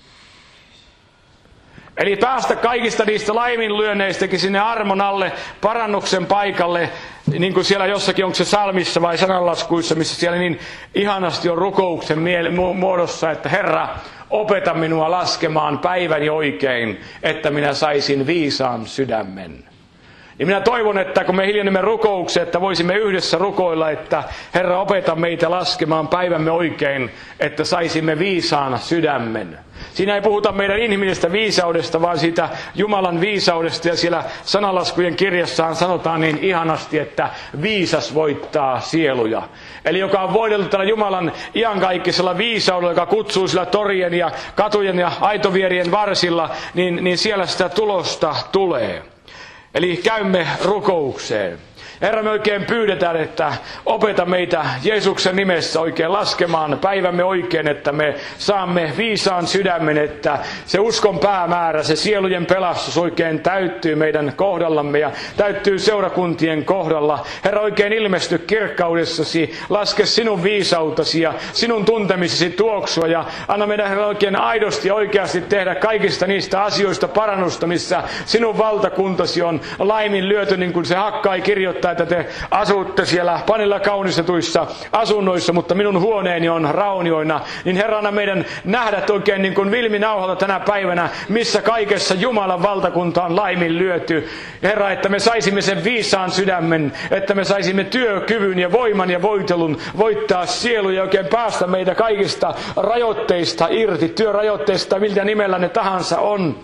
Eli päästä kaikista niistä laiminlyönneistäkin sinne armon alle, parannuksen paikalle, niin kuin siellä jossakin, onko se salmissa vai sananlaskuissa, missä siellä niin ihanasti on rukouksen muodossa, että Herra, opeta minua laskemaan päiväni oikein, että minä saisin viisaan sydämen. Ja minä toivon, että kun me hiljennemme rukoukseen, että voisimme yhdessä rukoilla, että Herra, opeta meitä laskemaan päivämme oikein, että saisimme viisaan sydämen. Siinä ei puhuta meidän inhimillisestä viisaudesta, vaan siitä Jumalan viisaudesta. Ja siellä sananlaskujen kirjassaan sanotaan niin ihanasti, että viisas voittaa sieluja. Eli joka on voidellut tällä Jumalan iankaikkisella viisaudella, joka kutsuu sillä torien ja katujen ja aitovierien varsilla, niin, niin siellä sitä tulosta tulee. Eli käymme rukoukseen. Herra, me oikein pyydetään, että opeta meitä Jeesuksen nimessä oikein laskemaan päivämme oikein, että me saamme viisaan sydämen, että se uskon päämäärä, se sielujen pelastus oikein täyttyy meidän kohdallamme ja täyttyy seurakuntien kohdalla. Herra, oikein ilmesty kirkkaudessasi, laske sinun viisautasi ja sinun tuntemisesi tuoksua ja anna meidän, Herra, oikein aidosti ja oikeasti tehdä kaikista niistä asioista parannusta, missä sinun valtakuntasi on laiminlyöty, niin kuin se Hakkai kirjoittaa, että te asutte siellä panilla kaunistetuissa asunnoissa, mutta minun huoneeni on raunioina. Niin Herra, anna meidän nähdä oikein niin kuin vilminauhalta tänä päivänä, missä kaikessa Jumalan valtakunta on laiminlyöty. Herra, että me saisimme sen viisaan sydämen, että me saisimme työkyvyn ja voiman ja voitelun voittaa sieluja ja oikein päästä meitä kaikista rajoitteista irti, työrajoitteista, miltä nimellä ne tahansa on.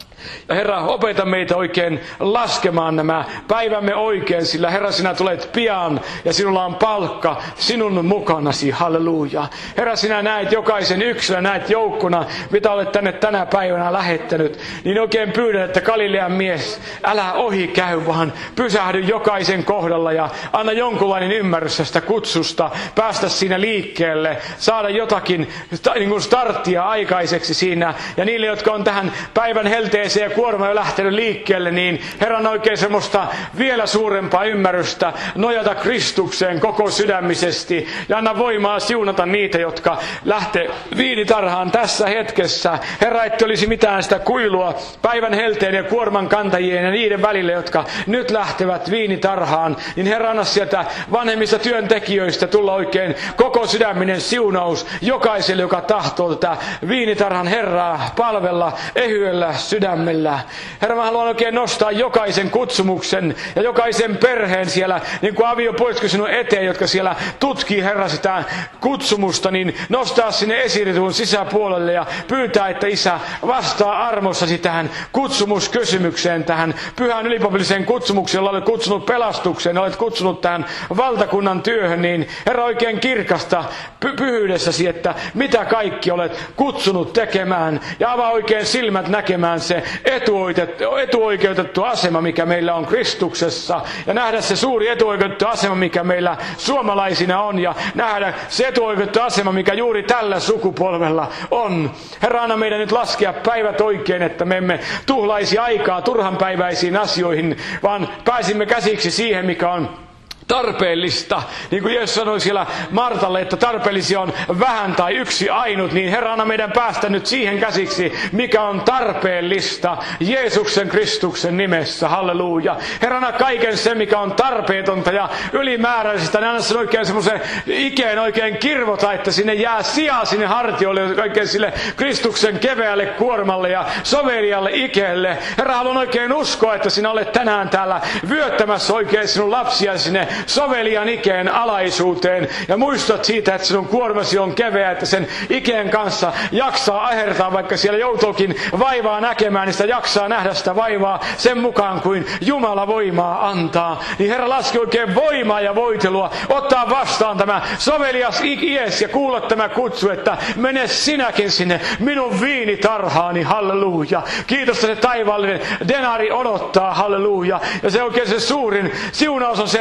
Ja Herra, opeta meitä oikein laskemaan nämä päivämme oikein, sillä Herra, sinä tulet pian ja sinulla on palkka sinun mukanasi, halleluja. Herra, sinä näet jokaisen yksilön, näet joukkona, mitä olet tänne tänä päivänä lähettänyt. Niin oikein pyydän, että Galilean mies, älä ohi käy, vaan pysähdy jokaisen kohdalla ja anna jonkunlainen ymmärrys tästä kutsusta, päästä siinä liikkeelle, saada jotakin niin kuin starttia aikaiseksi siinä. Ja niille, jotka on tähän päivän helteeseen ja kuorma jo lähtenyt liikkeelle, niin Herran oikein semmoista vielä suurempaa ymmärrystä nojata Kristukseen koko sydämisesti ja anna voimaa siunata niitä, jotka lähtee viinitarhaan tässä hetkessä. Herra, ettei olisi mitään sitä kuilua päivän helteen ja kuorman kantajien ja niiden välille, jotka nyt lähtevät viinitarhaan, niin Herra, anna sieltä vanhemmista työntekijöistä tulla oikein koko sydäminen siunaus jokaiselle, joka tahtoo tätä viinitarhan Herraa palvella ehyellä sydämellä. Herra, mä haluan oikein nostaa jokaisen kutsumuksen ja jokaisen perheen siellä, niin kuin aviopuolisko sinun eteen, jotka siellä tutkii, Herra, sitä kutsumusta, niin nostaa sinne esiritun sisäpuolelle ja pyytää, että Isä vastaa armossasi tähän kutsumuskysymykseen, tähän pyhän ylipapilliseen kutsumukseen, jolla olet kutsunut pelastukseen, olet kutsunut tähän valtakunnan työhön, niin Herra, oikein kirkasta py- pyhyydessäsi, että mitä kaikki olet kutsunut tekemään ja avaa oikein silmät näkemään se etuoikeutettu, etuoikeutettu asema, mikä meillä on Kristuksessa, ja nähdä se suuri etuoikeutettu asema, mikä meillä suomalaisina on, ja nähdä se etuoikeutettu asema, mikä juuri tällä sukupolvella on. Herra, anna meidän nyt laskea päivät oikein, että me emme tuhlaisi aikaa turhanpäiväisiin asioihin, vaan pääsimme käsiksi siihen, mikä on tarpeellista. Niin kuin Jeesus sanoi siellä Martalle, että tarpeellisia on vähän tai yksi ainut, niin Herra, anna meidän päästä nyt siihen käsiksi, mikä on tarpeellista Jeesuksen Kristuksen nimessä. Halleluja. Herra, anna kaiken se, mikä on tarpeetonta ja ylimääräisestä, niin anna sen oikein semmoisen ikeen oikein kirvota, että sinne jää sijaa sinne hartioille, oikein sille Kristuksen keveälle kuormalle ja sovelialle ikeelle. Herra, haluan oikein uskoa, että sinä olet tänään täällä vyöttämässä oikein sinun lapsia sinne sovelian ikeen alaisuuteen ja muistat siitä, että sinun kuormasi on keveä, että sen ikeen kanssa jaksaa ahertaa, vaikka siellä joutuukin vaivaa näkemään, niin sitä jaksaa nähdä sitä vaivaa sen mukaan kuin Jumala voimaa antaa. Niin Herra, laski oikein voimaa ja voitelua, ottaa vastaan tämä sovelias ies ja kuulla tämä kutsu, että mene sinäkin sinne minun viinitarhaani, halleluja. Kiitos, että se taivaallinen denari odottaa, halleluja. Ja se oikein se suurin siunaus on se, että kun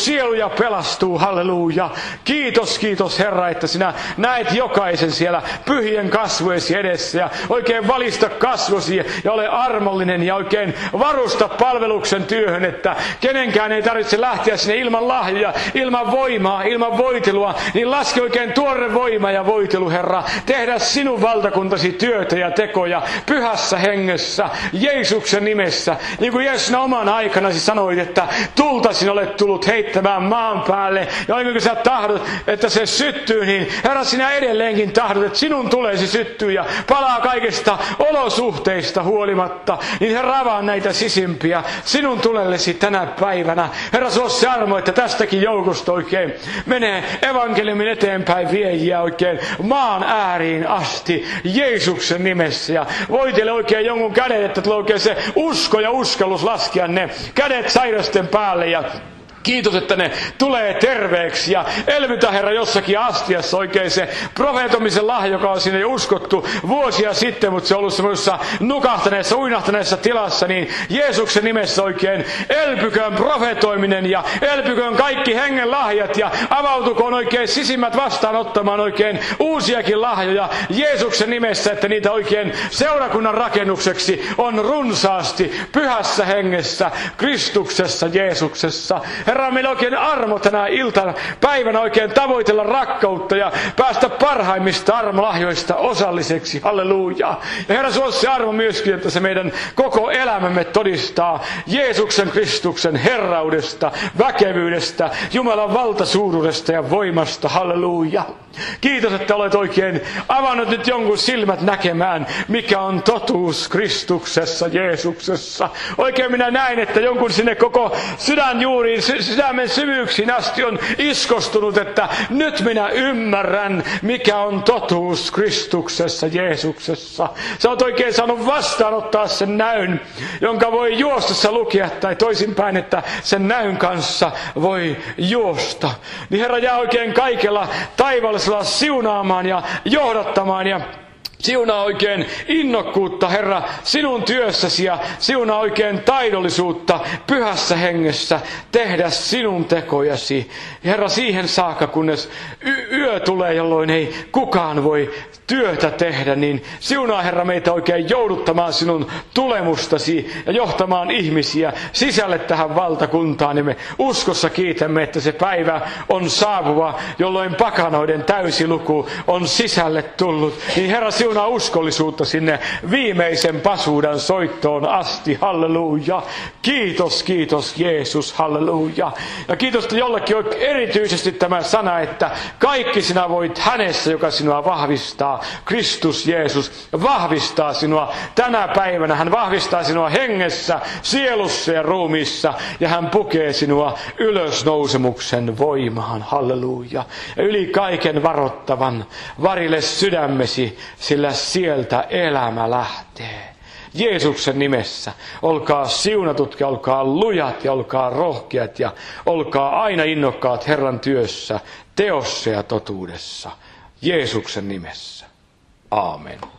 sieluja pelastuu, halleluja. Kiitos, kiitos Herra, että sinä näet jokaisen siellä pyhien kasvoisi edessä ja oikein valista kasvosi ja ole armollinen ja oikein varusta palveluksen työhön, että kenenkään ei tarvitse lähteä sinne ilman lahjoja, ilman voimaa, ilman voitelua, niin laske oikein tuore voima ja voitelu, Herra, tehdä sinun valtakuntasi työtä ja tekoja pyhässä hengessä, Jeesuksen nimessä. Niin kuin Jeesus oman aikanasi sanoit, että tulta sinä olet tullut heittämään maan päälle, ja oikein kun sä tahdot, että se syttyy, niin Herra, sinä edelleenkin tahdot, että sinun tulisi syttyä ja palaa kaikista olosuhteista huolimatta, niin Herra, avaa näitä sisimpiä sinun tulellesi tänä päivänä. Herra, suo se armo, että tästäkin joukosta oikein menee evankeliumin eteenpäin viejiä oikein maan ääriin asti Jeesuksen nimessä. Ja voitele oikein jonkun kädet, että tulee oikein se usko ja uskallus laskea ne kädet sairasten päälle ja kiitos, että ne tulee terveeksi ja elvytä, Herra, jossakin astiassa oikein se profeetomisen lahja, joka on sinne uskottu vuosia sitten, mutta se on ollut semmoisessa nukahtaneessa, uinahtaneessa tilassa, niin Jeesuksen nimessä oikein elpyköön profetoiminen ja elpyköön kaikki hengen lahjat ja avautukoon oikein sisimmät vastaanottamaan oikein uusiakin lahjoja Jeesuksen nimessä, että niitä oikein seurakunnan rakennukseksi on runsaasti pyhässä hengessä, Kristuksessa, Jeesuksessa. Herra, meillä oikein armo tänä iltana, päivänä oikein tavoitella rakkautta ja päästä parhaimmista armolahjoista osalliseksi. Halleluja. Ja Herra, suo se armo myöskin, että se meidän koko elämämme todistaa Jeesuksen Kristuksen herraudesta, väkevyydestä, Jumalan valtasuudesta ja voimasta. Halleluja. Kiitos, että olet oikein avannut nyt jonkun silmät näkemään, mikä on totuus Kristuksessa, Jeesuksessa. Oikein minä näin, että jonkun sinne koko sydänjuuriin, sydämen syvyyksiin asti on iskostunut, että nyt minä ymmärrän, mikä on totuus Kristuksessa, Jeesuksessa. Sä oot oikein saanut vastaanottaa sen näyn, jonka voi juostessa lukea, tai toisinpäin, että sen näyn kanssa voi juosta. Niin Herra, jää oikein kaikella taivaallisella siunaamaan ja johdattamaan ja siunaa oikein innokkuutta, Herra, sinun työssäsi ja siunaa oikein taidollisuutta pyhässä hengessä tehdä sinun tekojasi. Herra, siihen saakka, kunnes y- yö tulee, jolloin ei kukaan voi työtä tehdä, niin siunaa, Herra, meitä oikein jouduttamaan sinun tulemustasi ja johtamaan ihmisiä sisälle tähän valtakuntaan. Ja me uskossa kiitämme, että se päivä on saapuva, jolloin pakanoiden täysiluku on sisälle tullut. Niin Herra, siunaa uskollisuutta sinne viimeisen pasuudan soittoon asti. Halleluja. Kiitos, kiitos Jeesus. Halleluja. Ja kiitos, että jollekin on erityisesti tämä sana, että kaikki sinä voit hänessä, joka sinua vahvistaa. Kristus Jeesus vahvistaa sinua tänä päivänä. Hän vahvistaa sinua hengessä, sielussa ja ruumiissa. Ja hän pukee sinua ylösnousemuksen voimaan. Halleluja. Ja yli kaiken varottavan varille sydämesi, sillä sieltä elämä lähtee. Jeesuksen nimessä olkaa siunatut ja olkaa lujat ja olkaa rohkeat ja olkaa aina innokkaat Herran työssä, teossa ja totuudessa. Jeesuksen nimessä. Aamen.